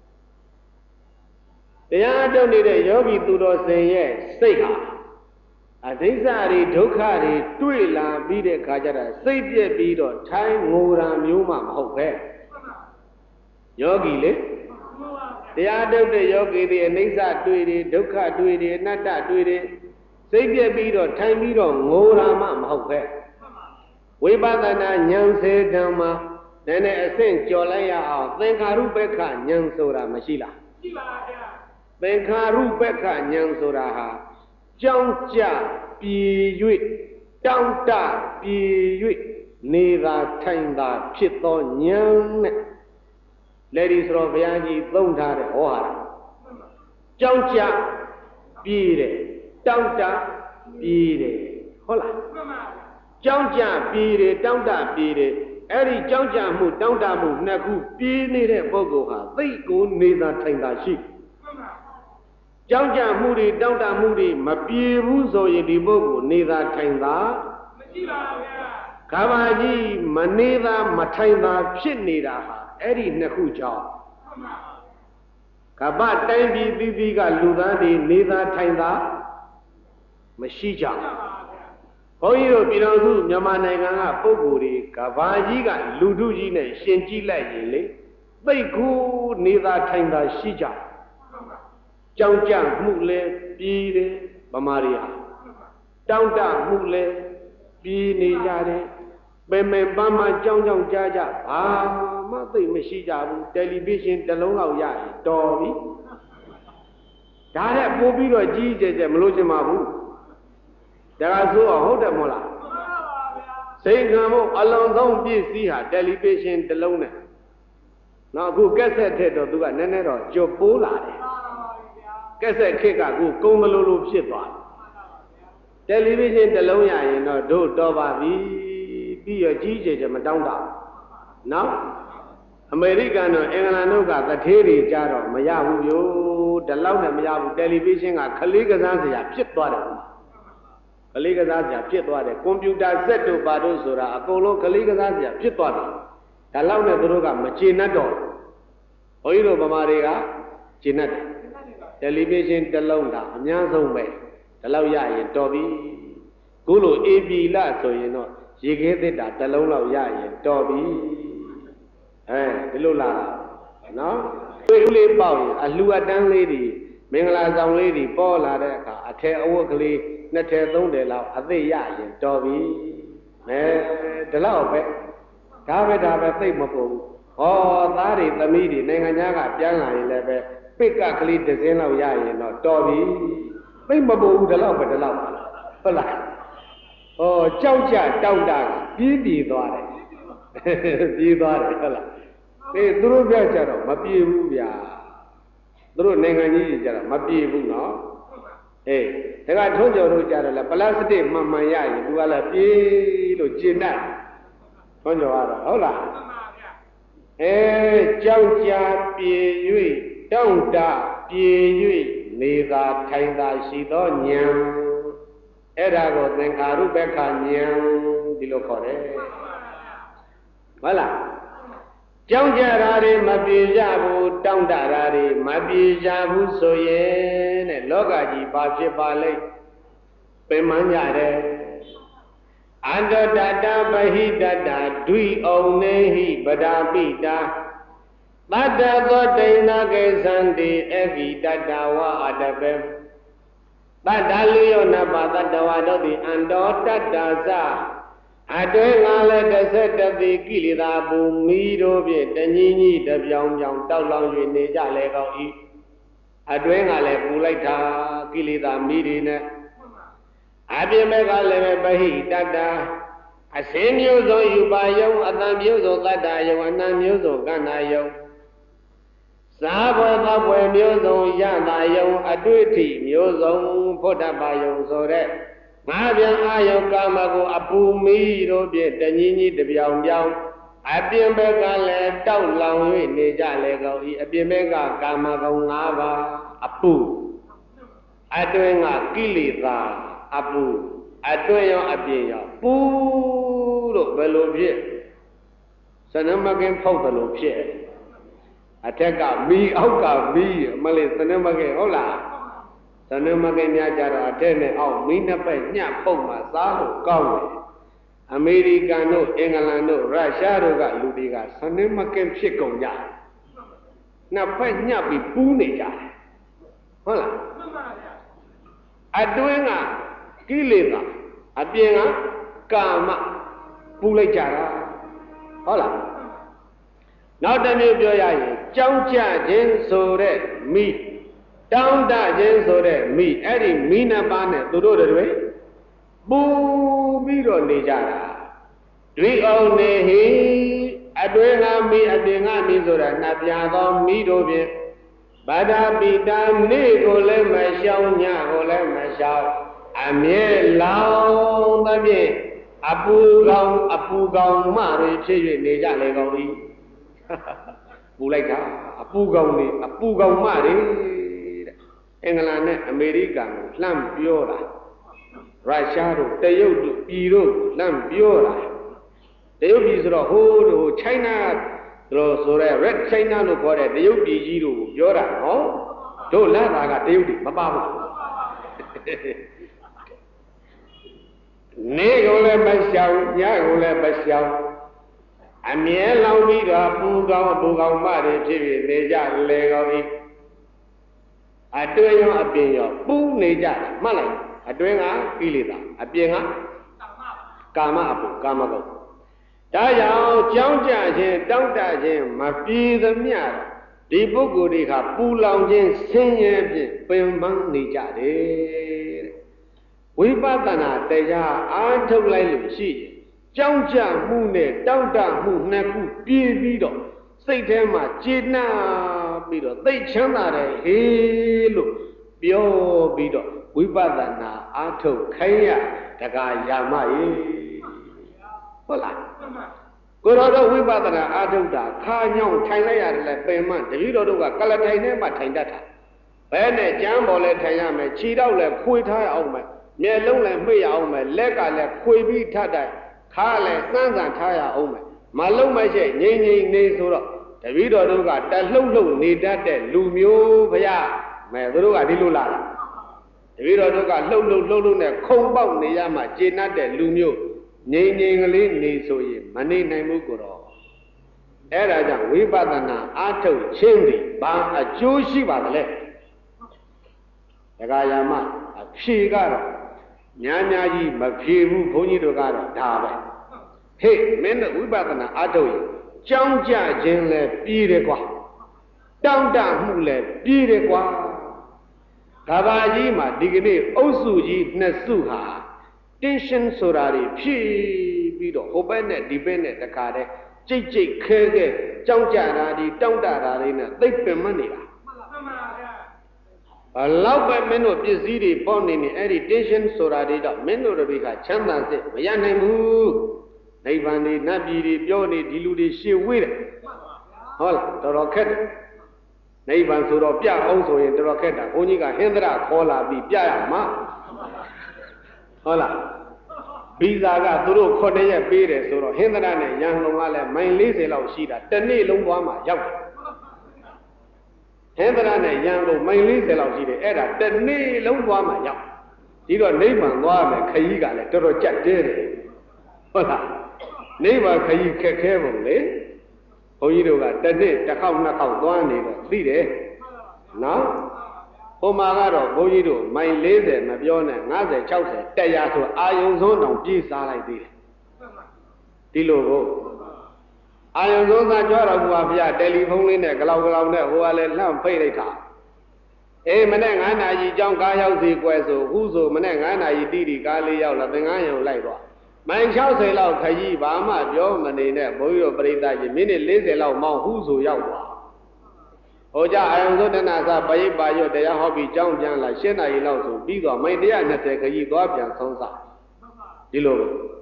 တရားထုတ်နေတဲ့ယောဂီသူတော်စင်ရဲ့စိတ်ဟာအဒိစ္စတွေဒုက္ခတွေတွေ့လာပြီးတဲ့အခါကျတော့စိတ်ပြက်ပြီးတော့ထိုင်းငိုတာမျိုးမှမဟုတ်ပဲယောဂီလေတရားထုတ်တဲ့ယောဂီတွေအနိစ္စတွေ့တယ်ဒုက္ခတွေ့တယ်အနတ္တတွေ့တယ်စိတ်ပြက်ပြီးတော့ထိုင်းပြီးတော့ငိုတာမှမဟုတ်ပဲဝိပဿနာဉာဏ်စေတံမှာနည်းနည်းအဆင့်ကျော်လိုက်ရအောင်သင်္ခါရုပ္ပခဉာဏ်ဆိုတာမရှိလားရှိပါဗျာသင်္ခါရုပ္ပခဉာဏ်ဆိုတာဟာကြောင်းကြပြည်၍တောင်းတပြည်၍နေသာထိုင်သာဖြစ်သောဉာဏ်နဲ့လက်ဒီဆိုတော့ဘုရားကြီးသုံးထားတဲ့ဟောဟာကြောင်းကြပြည်တယ်တောင်းတပြည်တယ်ဟုတ်လားကြောင်းကြပြည်တယ်တောင်းတပြည်တယ်အဲ့ဒီကြောင်းကြမှုတောင်းတမှုနှစ်ခုပြည်နေတဲ့ပုဂ္ဂိုလ်ဟာသိကိုနေသာထိုင်သာရှိကြောင်းကြမှုတွေတောင်းတမှုတွေမပြေဘူးဆိုရင်ဒီပုဂ္ဂိုလ်နေသာထိုင်သာမရှိပါဘူးဗျာခါပါကြီးမနေသာမထိုင်သာဖြစ်နေတာဟာအဲ့ဒီနှစ်ခုကြောင့်ကပ္ပတိုင်းပြည်သီးသီးကလူသားတွေနေသာထိုင်သာမရှိကြဘုန်းကြီးတို့ပြည်တော်စုမြန်မာနိုင်ငံကပုဂ္ဂိုလ်တွေကဘာကြီးကလူထုကြီးနဲ့ရှင်ကြည့်လိုက်ရင်လေသိကူနေသာထိုင်သာရှိကြကြောင်းကြမှုလဲပြီးတယ်ဗမာတွေဟာတောင်းတမှုလဲပြီးနေကြတယ်ပင်ပန်းမှကြောင်းကြားကြဘာမှသိမရှိကြဘူးတယ်လီဗီရှင်းတစ်လုံးလောက်ရရင်တော်ပြီဒါနဲ့ပို့ပြီးတော့ကြီးကျယ်မလို့ချင်ပါဘူးဒါကဆိုဟုတ်တယ်မို့လားစိတ်ခံဖို့အလွန်ဆုံးပြည့်စည်ဟာတယ်လီဗီရှင်းတစ်လုံးနဲ့နော်အခုကက်ဆက်ထက်တော့သူကနည်းနည်းတော့ကြွပိုးလာတယ်ကက်ဆက်ခက်ကအခုကုန်းမလို့လို့ဖြစ်သွားတယ်တယ်လီဗီရှင်းတစ်လုံးရရင်တော့တို့တော်ပါပြီပြီးရကြီးကျယ်မတောင်းတာနော်အမေရိကန်တို့အင်္ဂလန်တို့ကတထေးတွေကြတော့မရဘူးဗျို့ဒီလောက်နဲ့မရဘူးတယ်လီဗီရှင်းကခလေးကစားစရာဖြစ်သွားတယ်ခလေးကစားစရာဖြစ်သွားတယ်ကွန်ပျူတာစက်တို့ပါတို့ဆိုတာအကုန်လုံးခလေးကစားစရာဖြစ်သွားတယ်ဒါလောက်နဲ့သူတို့ကမကျေနပ်တော့ဘုန်းကြီးတို့ဗမာတွေကကျေနပ်တယ်တယ်လီဗီရှင်းတစ်လုံးဒါအများဆုံးပဲဒီလောက်ရရင်တော်ပြီခုလိုအေပီလဆိုရင်တော့ရေခဲသစ်တာတစ်လုံးလောက်ရရင်တော်ပြီဒီလိုလာနော်တွေ့ဦးလေးပေါက်ရင်အလှူအတန်းလေးတွေမင်္ဂလာဆောင်လေးတွေပေါ်လာတဲ့အခါအထည်အဝတ်ကလေးနှစ်ထည်သုံးထည်လောက်အသိရရင်တော်ပြီဒီလောက်ပဲဒါပဲသိမပုံဘူးဟောသားတွေသမီးတွေနိုင်ငံခြားကပြန်လာရင်လည်းပဲပိတ်ကကလေးတစ်စင်းလောက်ရရင်တော့တော်ပြီသိမပုံဘူးဒီလောက်ပဲဟုတ်လားဟောကြောက်ကြတောက်တာပြေးသွားတယ်ပြေးသွားတယ်ဟုတ်လားသူတို့ပြကြတော့မပြေဘူးဗျာသူတို့နိုင်ငံကြီးကြီးကြတော့မပြေဘူးနော်ဒါကထုံးကျော်တို့ကြတော့လေပလတ်စတစ်မှန်ရရင်သူကလည်းပြေးလို့ကျင်တတ်ထုံးကျော်ကတော့ဟုတ်လားကြောက်ကြပြေ၍တောင့်တပြေ၍နေသာထိုင်သာရှိသောဉာဏ်အဲ့ဒါကိုသင်္ခါရုပ္ပခဉာဏ်ဒီလိုခေါ်တယ်ဟုတ်လားကြောက်ကြတာတွေမပြေကြဘူးတောင့်တတာတွေမပြေကြဘူးဆိုရင်တဲ့လောကကြီးဘာဖြစ်ပါလိမ့်ပင်မကြတယ်အန္တတတပဟိတတဒွိအောင်နေဟိပဒာပိတာတတ္တသောဒိဏကေသံတိအဂိတတဝအတပေတတ္တလူယောနပတတ္တဝါတို့သည်အန္တောတတ္တသအတွင်းငါလည်းတစ်ဆက်တသိကိလေသာပူမိတို့ဖြင့်တညီညီတပြောင်ပြောင်တောက်လောင်၍နေကြလေကောင်း၏အတွင်းငါလည်းပူလိုက်တာကိလေသာမိတွေနဲ့အပြင်ဘက်ကလည်းပဟိတတ္တအစင်းမျိုးစုံယူပါယုံအတန်မျိုးစုံတတ္တယုံအနံမျိုးစုံကန္နာယုံစားပွဲသောပွဲမျိုးစုံရတာယုံအတွေ့အထိမျိုးစုံဖို့တတ်ပါယုံဆိုတဲ့ငါပြန်အာယုကာမကိုအပူမီတို့ဖြင့်တညီညီတပြောင်ပြောင်အပြင်ဘက်ကလည်းတောက်လောင်၍နေကြလေကောင်း၏အပြင်ဘက်ကကာမဂုဏ်၅ပါးအပူအတွင်းကကိလေသာအပူအတွင်းရောအပြင်ရောပူလို့ဘယ်လိုဖြစ်စနမကင်ဖောက်တယ်လို့ဖြစ်အထက်ကမီအောက်ကမီမလေးစနမကင်ဟုတ်လားစနမကင်များကြတော့အထက်နဲ့အောက်မီးနှစ်ဖက်ညှပ်ပုတ်မှစားလို့ကောင်းတယ်အမေရိကန်တို့အင်္ဂလန်တို့ရုရှားတို့ကလူတွေကစနမကင်ဖြစ်ကုန်ကြနှစ်ဖက်ညှပ်ပြီးပူးနေကြတယ်ဟုတ်လားအတွင်းကကိလေသာအပြင်ကကာမပူလိုက်ကြတာဟုတ်လားနောက်တစ်မျိုးပြောရရင်ကြောင်းကြခြင်းဆိုတဲ့မိတောင်းတခြင်းဆိုတဲ့မိအဲ့ဒီမိနှစ်ပါးနဲ့သူတို့တွေပူပြီးတော့နေကြတာတွေ့အောင်နေဟိအတွင်းကမိအပြင်ကမိဆိုတာနှစ်ပြားသောမိတို့ဖြင့်ဗဒပိတာနေကိုလည်းမရှောင်ညကိုလည်းမရှောင်အမြဲလောင်သဖြင့်အပူကောင်မတွေဖြစ်၍နေကြလေကောင်းသည်ပူလိုက်တာအပူကောင်တွေအပူကောင်မတွေတဲ့အင်္ဂလန်နဲ့အမေရိကန်ကိုလှမ်းပြောတာရုရှားတို့တရုတ်တို့ပြည်တို့လှမ်းပြောတာတရုတ်ပြည်ဆိုတော့ဟိုးချိုင်းနာတို့ဆိုရဲ Red China လို့ခေါ်တဲ့တရုတ်ပြည်ကြီးတို့ပြောတာနော်တို့လက်သာကတရုတ်တွေမပါဘူးနေကုန်လည်းမရှောင်ညကုန်လည်းမရှောင်အမြဲလောင်ပြီးတော့ပူကောင်မတွေဖြစ်ပြီးနေကြလေကောင်း၏အတွင်းရောအပြင်ရောပူနေကြတယ်မှတ်လိုက်အတွင်းကကိလေသာအပြင်ကကာမအပူကာမဂုဏ်ဒါကြောင့်ကြောင်းကြခြင်းတောင့်တခြင်းမပြေသမျှဒီပုဂ္ဂိုလ်တွေကပူလောင်ခြင်းဆင်းရဲဖြင့်ပင်ပန်းနေကြတယ်ဝိပဿနာတရားအားထုတ်လိုက်လို့ရှိရင်ကြောင်းကြမှုနဲ့တောင့်တမှုနှစ်ခုပြည့်ပြီးတော့စိတ်ထဲမှာကျေနပ်ပြီးတော့သိချမ်းသာတယ်ဟေးလို့ပြောပြီးတော့ဝိပဿနာအားထုတ်ခိုင်းရတက္ကရာမရေဟုတ်လားကိုတော်တို့ဝိပဿနာအားထုတ်တာခါညောင်းထိုင်လိုက်ရတယ်လေပင်မတပည့်တော်တို့ကကလထိုင်ထဲမှာထိုင်တတ်တာဘဲနဲ့ကြမ်းပေါ်လဲထိုင်ရမယ်ခြေတော့လဲခွေထားရအောင်မယ်မျက်လုံးလဲမှိတ်ရအောင်မယ်လက်ကလည်းခွေပြီးထတ်တိုင်းခါလည်းစမ်းစမ်းထားရအောင်မယ်မလုံးမရှိငိမ့်ငိမ့်နေဆိုတော့တပည့်တော်တို့ကတလှုပ်လှုပ်နေတတ်တဲ့လူမျိုးဘုရားမဲသူတို့ကဒီလိုလာတာတပည့်တော်တို့ကလှုပ်လှုပ်နဲ့ခုံပေါက်နေရမှကျေနပ်တဲ့လူမျိုးငိမ့်ငိမ့်ကလေးနေဆိုရင်မနေနိုင်ဘူးကိုတော့အဲ့ဒါကြောင့်ဝိပဿနာအားထုတ်ခြင်းသည်ဘာအကျိုးရှိပါသလဲတက္ကရာမအဖြေကတော့များများကြီးမဖြေဘူးဘုန်းကြီးတို့ကတော့ဒါပဲဟေ့မင်းတို့ဝိပဿနာအားထုတ်ရင်ကြောင်းကြခြင်းလဲပြီးတယ်ကွာတောင့်တမှုလဲပြီးတယ်ကွာကဘာကြီးမှာဒီကနေ့အုပ်စုကြီးနှစ်စုဟာ tension ဆိုတာတွေဖြည့်ပြီးတော့ဟိုဘက်နဲ့ဒီဘက်နဲ့တခါတည်းကြိတ်ကြိတ်ခဲခဲကြောင်းကြတာဒီတောင့်တတာတွေနဲ့သိပ်ပင်မနေတာမှန်ပါဗျာဘလောက်ပဲမင်းတို့ပစ္စည်းတွေပေါနေနေအဲ့ဒီ tension ဆိုတာတွေတော့မင်းတို့တွေကချမ်းသာစိတ်မရနိုင်ဘူးနိဗ္ဗာန်ဒီနတ်ပြည်တွေပြောနေဒီလူတွေရှေ့ဝေးတယ်ဟုတ်လားတော်တော်ခက်တယ်နိဗ္ဗာန်ဆိုတော့ပြအောင်ဆိုရင်တော်တော်ခက်တာဘုန်းကြီးကဟင်္ဒရာခေါ်လာပြီးပြရမှာဟုတ်လားဗီဇာကသူတို့9ရက်ပေးတယ်ဆိုတော့ဟင်္ဒရာနဲ့ရန်ကုန်ကလည်းမိုင်40လောက်ရှိတာတစ်နေ့လုံးသွားမှရောက်တယ်ဟင်္ဒရာနဲ့ရန်ကုန်မိုင်40လောက်ရှိတယ်အဲ့ဒါတစ်နေ့လုံးသွားမှရောက်ဒီတော့နိဗ္ဗာန်သွားမယ်ခရီးကလည်းတော်တော်ကြက်တဲတယ်ဟုတ်လားနိဗ္ဗာန်ခရီးခက်ခဲပုံလေဘုန်းကြီးတို့ကတစ်နေ့တစ်ခေါက်နှစ်ခေါက်သွားနေတော့သိတယ်နော်ဟိုမှာကတော့ဘုန်းကြီးတို့မိုင်40မပြောနဲ့50 60 100ဆိုအာယုံဆုံးတောင်ပြေးစားလိုက်သေးတယ်ဒီလိုကိုအာယုံဆုံးသားကြွတော့ဘုရားဘုရားတယ်လီဖုန်းလေးနဲ့ဂလောက်နဲ့ဟိုကလည်းလှမ်းဖိတ်လိုက်တာအေးမနေ့9နာရီကြောင်းကားရောက်စီကွယ်ဆိုခုဆိုမနေ့9နာရီတိကားလေးရောက်လာသင်္ကန်းရုံလိုက်သွားမိုင်60လောက်ခကြီးဘာမှပြောမနေနဲ့ဘုန်းကြီးတို့ပြိဿကြီးမိနစ်40လောက်မောင်းဟုဆိုရောက်သွားဟိုကြအာယုံစုတနာစာပရိပါရွတ်တရားဟောပြီးကြောင်းပြန်လာ7နာရီလောက်ဆိုပြီးတော့မိုင်120ခကြီးသွားပြန်ဆုံးစားဒီလို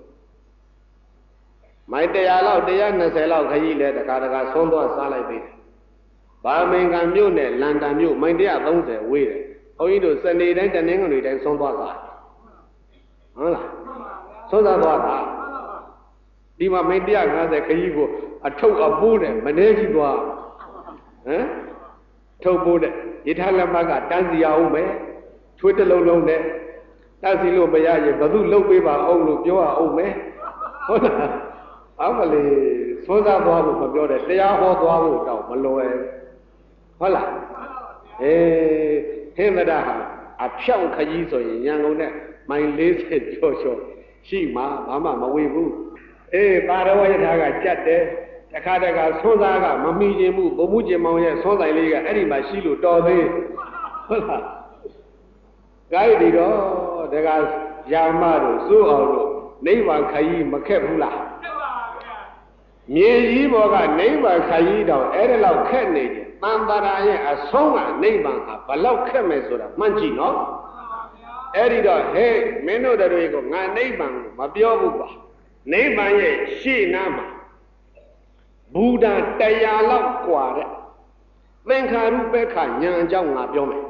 မိုင်100လောက်120လောက်ခကြီးလဲတခါဆုံးသွားစားလိုက်ပြီဘာမင်္ဂန်မြို့နဲ့လန်ဒန်မြို့မိုင်130ဝေးတယ်ဘုန်းကြီးတို့စနေတိုင်းတနင်္ဂနွေတိုင်းဆုံးသွားစားဟုတ်လားဆုံးသွားတာဒီမှာမိန်150ခကြီးကိုအထုပ်အပိုးနဲ့မနေကြီးသွားဟမ်ထုတ်ပိုးတဲ့ရထားလက်မှတ်ကတန်းစီအောင်ပဲထွေးတစ်လုံးလုံးနဲ့တန်းစီလို့မရရင်ဘသူလှုပ်ပေးပါအောင်လို့ပြောရအောင်မယ်ဟုတ်လားအောက်မလေးသုံးစားသွားဖို့မပြောတဲ့တရားဟောသွားဖို့တော့မလွယ်ဟုတ်လားအေးဟင်္ဒရာဟာအဖြောင့်ခကြီးဆိုရင်ရန်ကုန်နဲ့မိုင်40ကျော်ရှိမှဘာမှမဝေဘူးအေးပါရဝယထာကကြက်တယ်တခါသုံးစားကမမီခြင်းမှုဘုံမှုကျင်မောင်ရဲ့သုံးဆိုင်လေးကအဲ့ဒီမှာရှိလို့တော်သေးဟုတ်လားကိုင်းဒီတော့တခါရာမတို့စိုးအောင်တို့နိဗ္ဗာန်ခရီးမခက်ဘူးလားခက်ပါဗျာမြေကြီးဘောကနိဗ္ဗာန်ခရီးတော့အဲ့ဒါလောက်ခက်နေတယ်တန်တရာရဲ့အဆုံးကနိဗ္ဗာန်ဟာဘလောက်ခက်မယ်ဆိုတာမှန်းကြည့်နော်အဲ့ဒီတော့ဟဲ့မင်းတို့တွေကငါနိဗ္ဗာန်ကိုမပြောဘူးကွာနိဗ္ဗာန်ရဲ့ရှေ့နားမှာဘူဒာ100လောက်กว่าတဲ့သင်္ခါရုပ္ပခဉာဏ်အကြောင်းငါပြောမယ်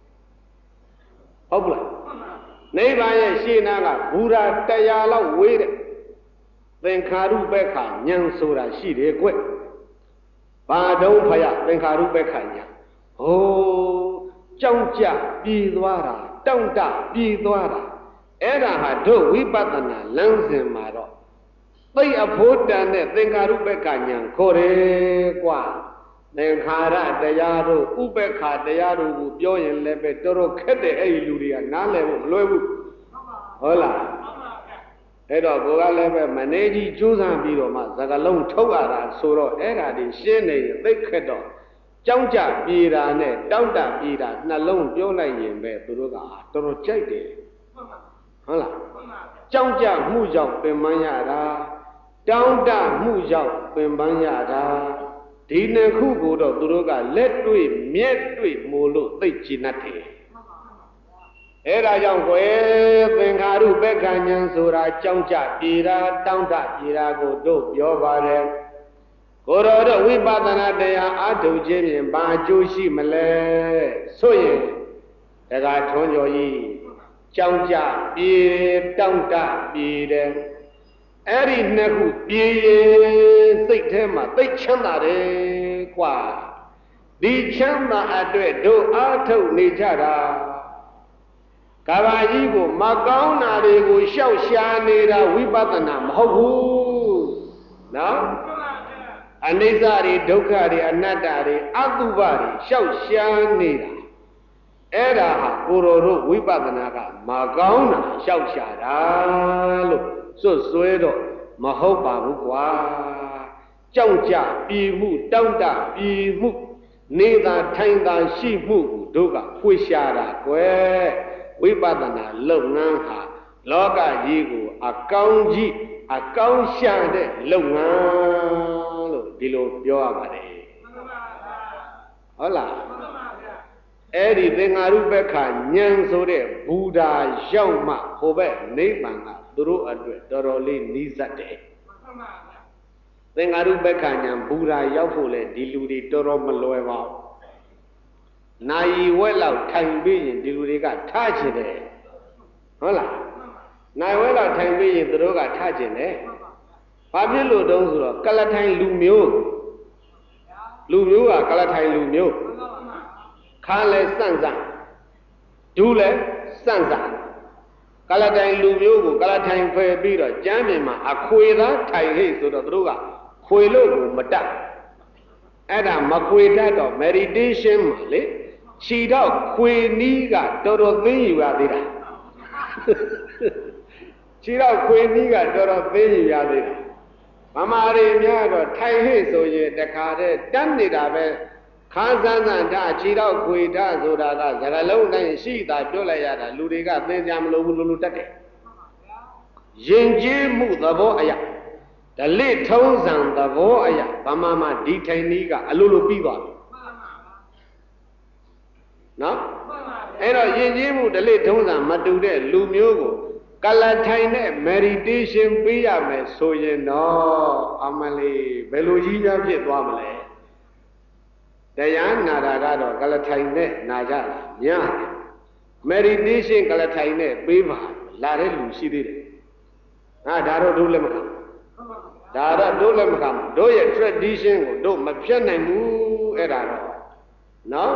ဟုတ်လားနိဗ္ဗာန်ရဲ့ရှေ့နားကဘူဒာ100လောက်ဝေးတဲ့သင်္ခါရုပ္ပခဉာဏ်ဆိုတာရှိတယ်ကွဘာတုံးဖယသင်္ခါရုပ္ပခဉာဏ်ဟိုးကြောင်းကြပြည်သွားတာတောင့်တပြည်သွားတာအဲ့ဒါဟာတို့ဝိပဿနာလမ်းစဉ်မှာတော့သိအဖို့တန်တဲ့သင်္ခါရုပ္ပခဉာဏ်ခေါ်တယ်ကွာသင်္ခါရတရားတို့ဥပ္ပခတရားတို့ကိုပြောရင်လည်းပဲတော်တော်ခက်တဲ့အဲ့ဒီလူတွေကနားလည်ဖို့မလွယ်ဘူးဟုတ်လားအဲ့တော့ကိုကလည်းပဲမနေကြီးကြိုးစားပြီးတော့မှစကလုံးထုတ်ရတာဆိုတော့အဲ့ဒါဒီရှင်းနေရင်သိခက်တော့ကြောင်းကြပြေတာနဲ့တောင့်တပြေတာနှလုံးပြောလိုက်ရင်ပဲသူတို့ကတော်တော်ကြိုက်တယ်ဟုတ်လားကြောင်းကြမှုကြောင့်ပင်ပန်းရတာတောင့်တမှုကြောင့်ပင်ပန်းရတာဒီနှစ်ခုကိုတော့သူတို့ကလက်တွေ့မျက်တွေ့မို့လို့သိကျင်တတ်တယ်အဲ့ဒါကြောင့်ကွယ်သင်္ခါရုပ္ပခဉ္ဉံဆိုတာကြောင်းကြပြေတာတောင်းတပြေတာကိုတို့ပြောပါတယ်ကိုယ်တော်တို့ဝိပဿနာတရားအားထုတ်ခြင်းဖြင့်ဘာအကျိုးရှိမလဲဆိုရင်ဒါကထွန်းကျော်ကြီးကြောင်းကြပြေတောင်းတပြေတယ်အဲ့ဒီနှစ်ခုပြေရင်စိတ်ထဲမှာသိချမ်းသာတယ်ကွာဒီချမ်းသာအတွက်တို့အားထုတ်နေကြတာကဘာကြီးကိုမကောင်းတာတွေကိုရှောက်ရှားနေတာဝိပဿနာမဟုတ်ဘူးနော်အနိစ္စတွေဒုက္ခတွေအနတ္တတွေအတုပတွေရှောက်ရှားနေတာအဲ့ဒါဟာကိုယ်တော်တို့ဝိပဿနာကမကောင်းတာရှောက်ရှားတာလို့စွတ်စွဲတော့မဟုတ်ပါဘူးကွာကြောက်ကြပြည်မှုတောင့်တပြည်မှုနေသာထိုင်သာရှိမှုတို့ကဖွေရှားတာကွယ်ဝိပဿနာလုပ်ငန်းဟာလောကကြီးကိုအကောင်းကြီးအကောင်းရှာတဲ့လုပ်ငန်းလို့ဒီလိုပြောရပါတယ်ဟုတ်လားအဲ့ဒီသင်္ဃာရုပ္ပခဉာဏ်ဆိုတဲ့ဘူဒာရောက်မှဟိုဘက်နိဗ္ဗာန်ကသူတို့အတွက်တော်တော်လေးနီးစပ်တယ်သင်္ဃာရုပ္ပခဉာဏ်ဘူဒာရောက်ဖို့လေဒီလူတွေတော်တော်မလွယ်ပါဘူးနိုင်ဝက်လောက်ထိုင်ပြီးရင်ဒီလူတွေကထားချင်တယ်ဟုတ်လားနိုင်ဝက်လောက်ထိုင်ပြီးရင်သူတို့ကထားချင်တယ်ဘာဖြစ်လို့တုံးဆိုတော့ကလထိုင်လူမျိုးကကလထိုင်လူမျိုးခါလဲစန့်စန့်ဒူးလဲစန့်စန့်ကလထိုင်လူမျိုးကိုကလထိုင်ဖယ်ပြီးတော့ကျမ်းမြင်မှာအခွေသားထိုင်ဟိတ်ဆိုတော့သူတို့ကခွေလို့ကိုမတတ်အဲ့ဒါမခွေတတ်တော့ meditation မှာလေခြေတော့ခွေနီးကတော်တော်သိယူရသေးတာခြေတော့ခွေနီးကတော်တော်သိယူရသေးတာမမရီများတော့ထိုင်ဟိတ်ဆိုရင်တခါတည်းတတ်နေတာပဲခါစမ်းစမ်းထားခြေတော့ခွေထားဆိုတာကစကလုံးတိုင်းရှိတာပြောလိုက်ရတာလူတွေကသိကြမလို့လူတတ်တယ်ယဉ်ကျေးမှုသဘောအရာဓလေ့ထုံးစံသဘောအရာဗမာမှာဒီထိုင်နည်းကအလိုလိုပြီးသွားပြီနော်အဲ့တော့ယဉ်ကျေးမှုဓလေ့ထုံးစံမတူတဲ့လူမျိုးကိုကလထိုင်နဲ့ meditation ပေးရမယ်ဆိုရင်တော့အမလေးဘယ်လိုကြီးများဖြစ်သွားမလဲတရားနာတာကတော့ကလထိုင်နဲ့နာကြတာည meditation ကလထိုင်နဲ့ပေးပါလာတဲ့လူရှိသေးတယ်ဒါတော့တို့လည်းမခံဒါတော့တို့လည်းမခံတို့ရဲ့ tradition ကိုတို့မဖြတ်နိုင်ဘူးအဲ့ဒါတော့နော်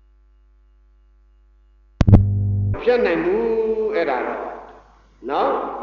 ဖြတ်နိုင်ဘူးအဲ့ဒါတော့နော်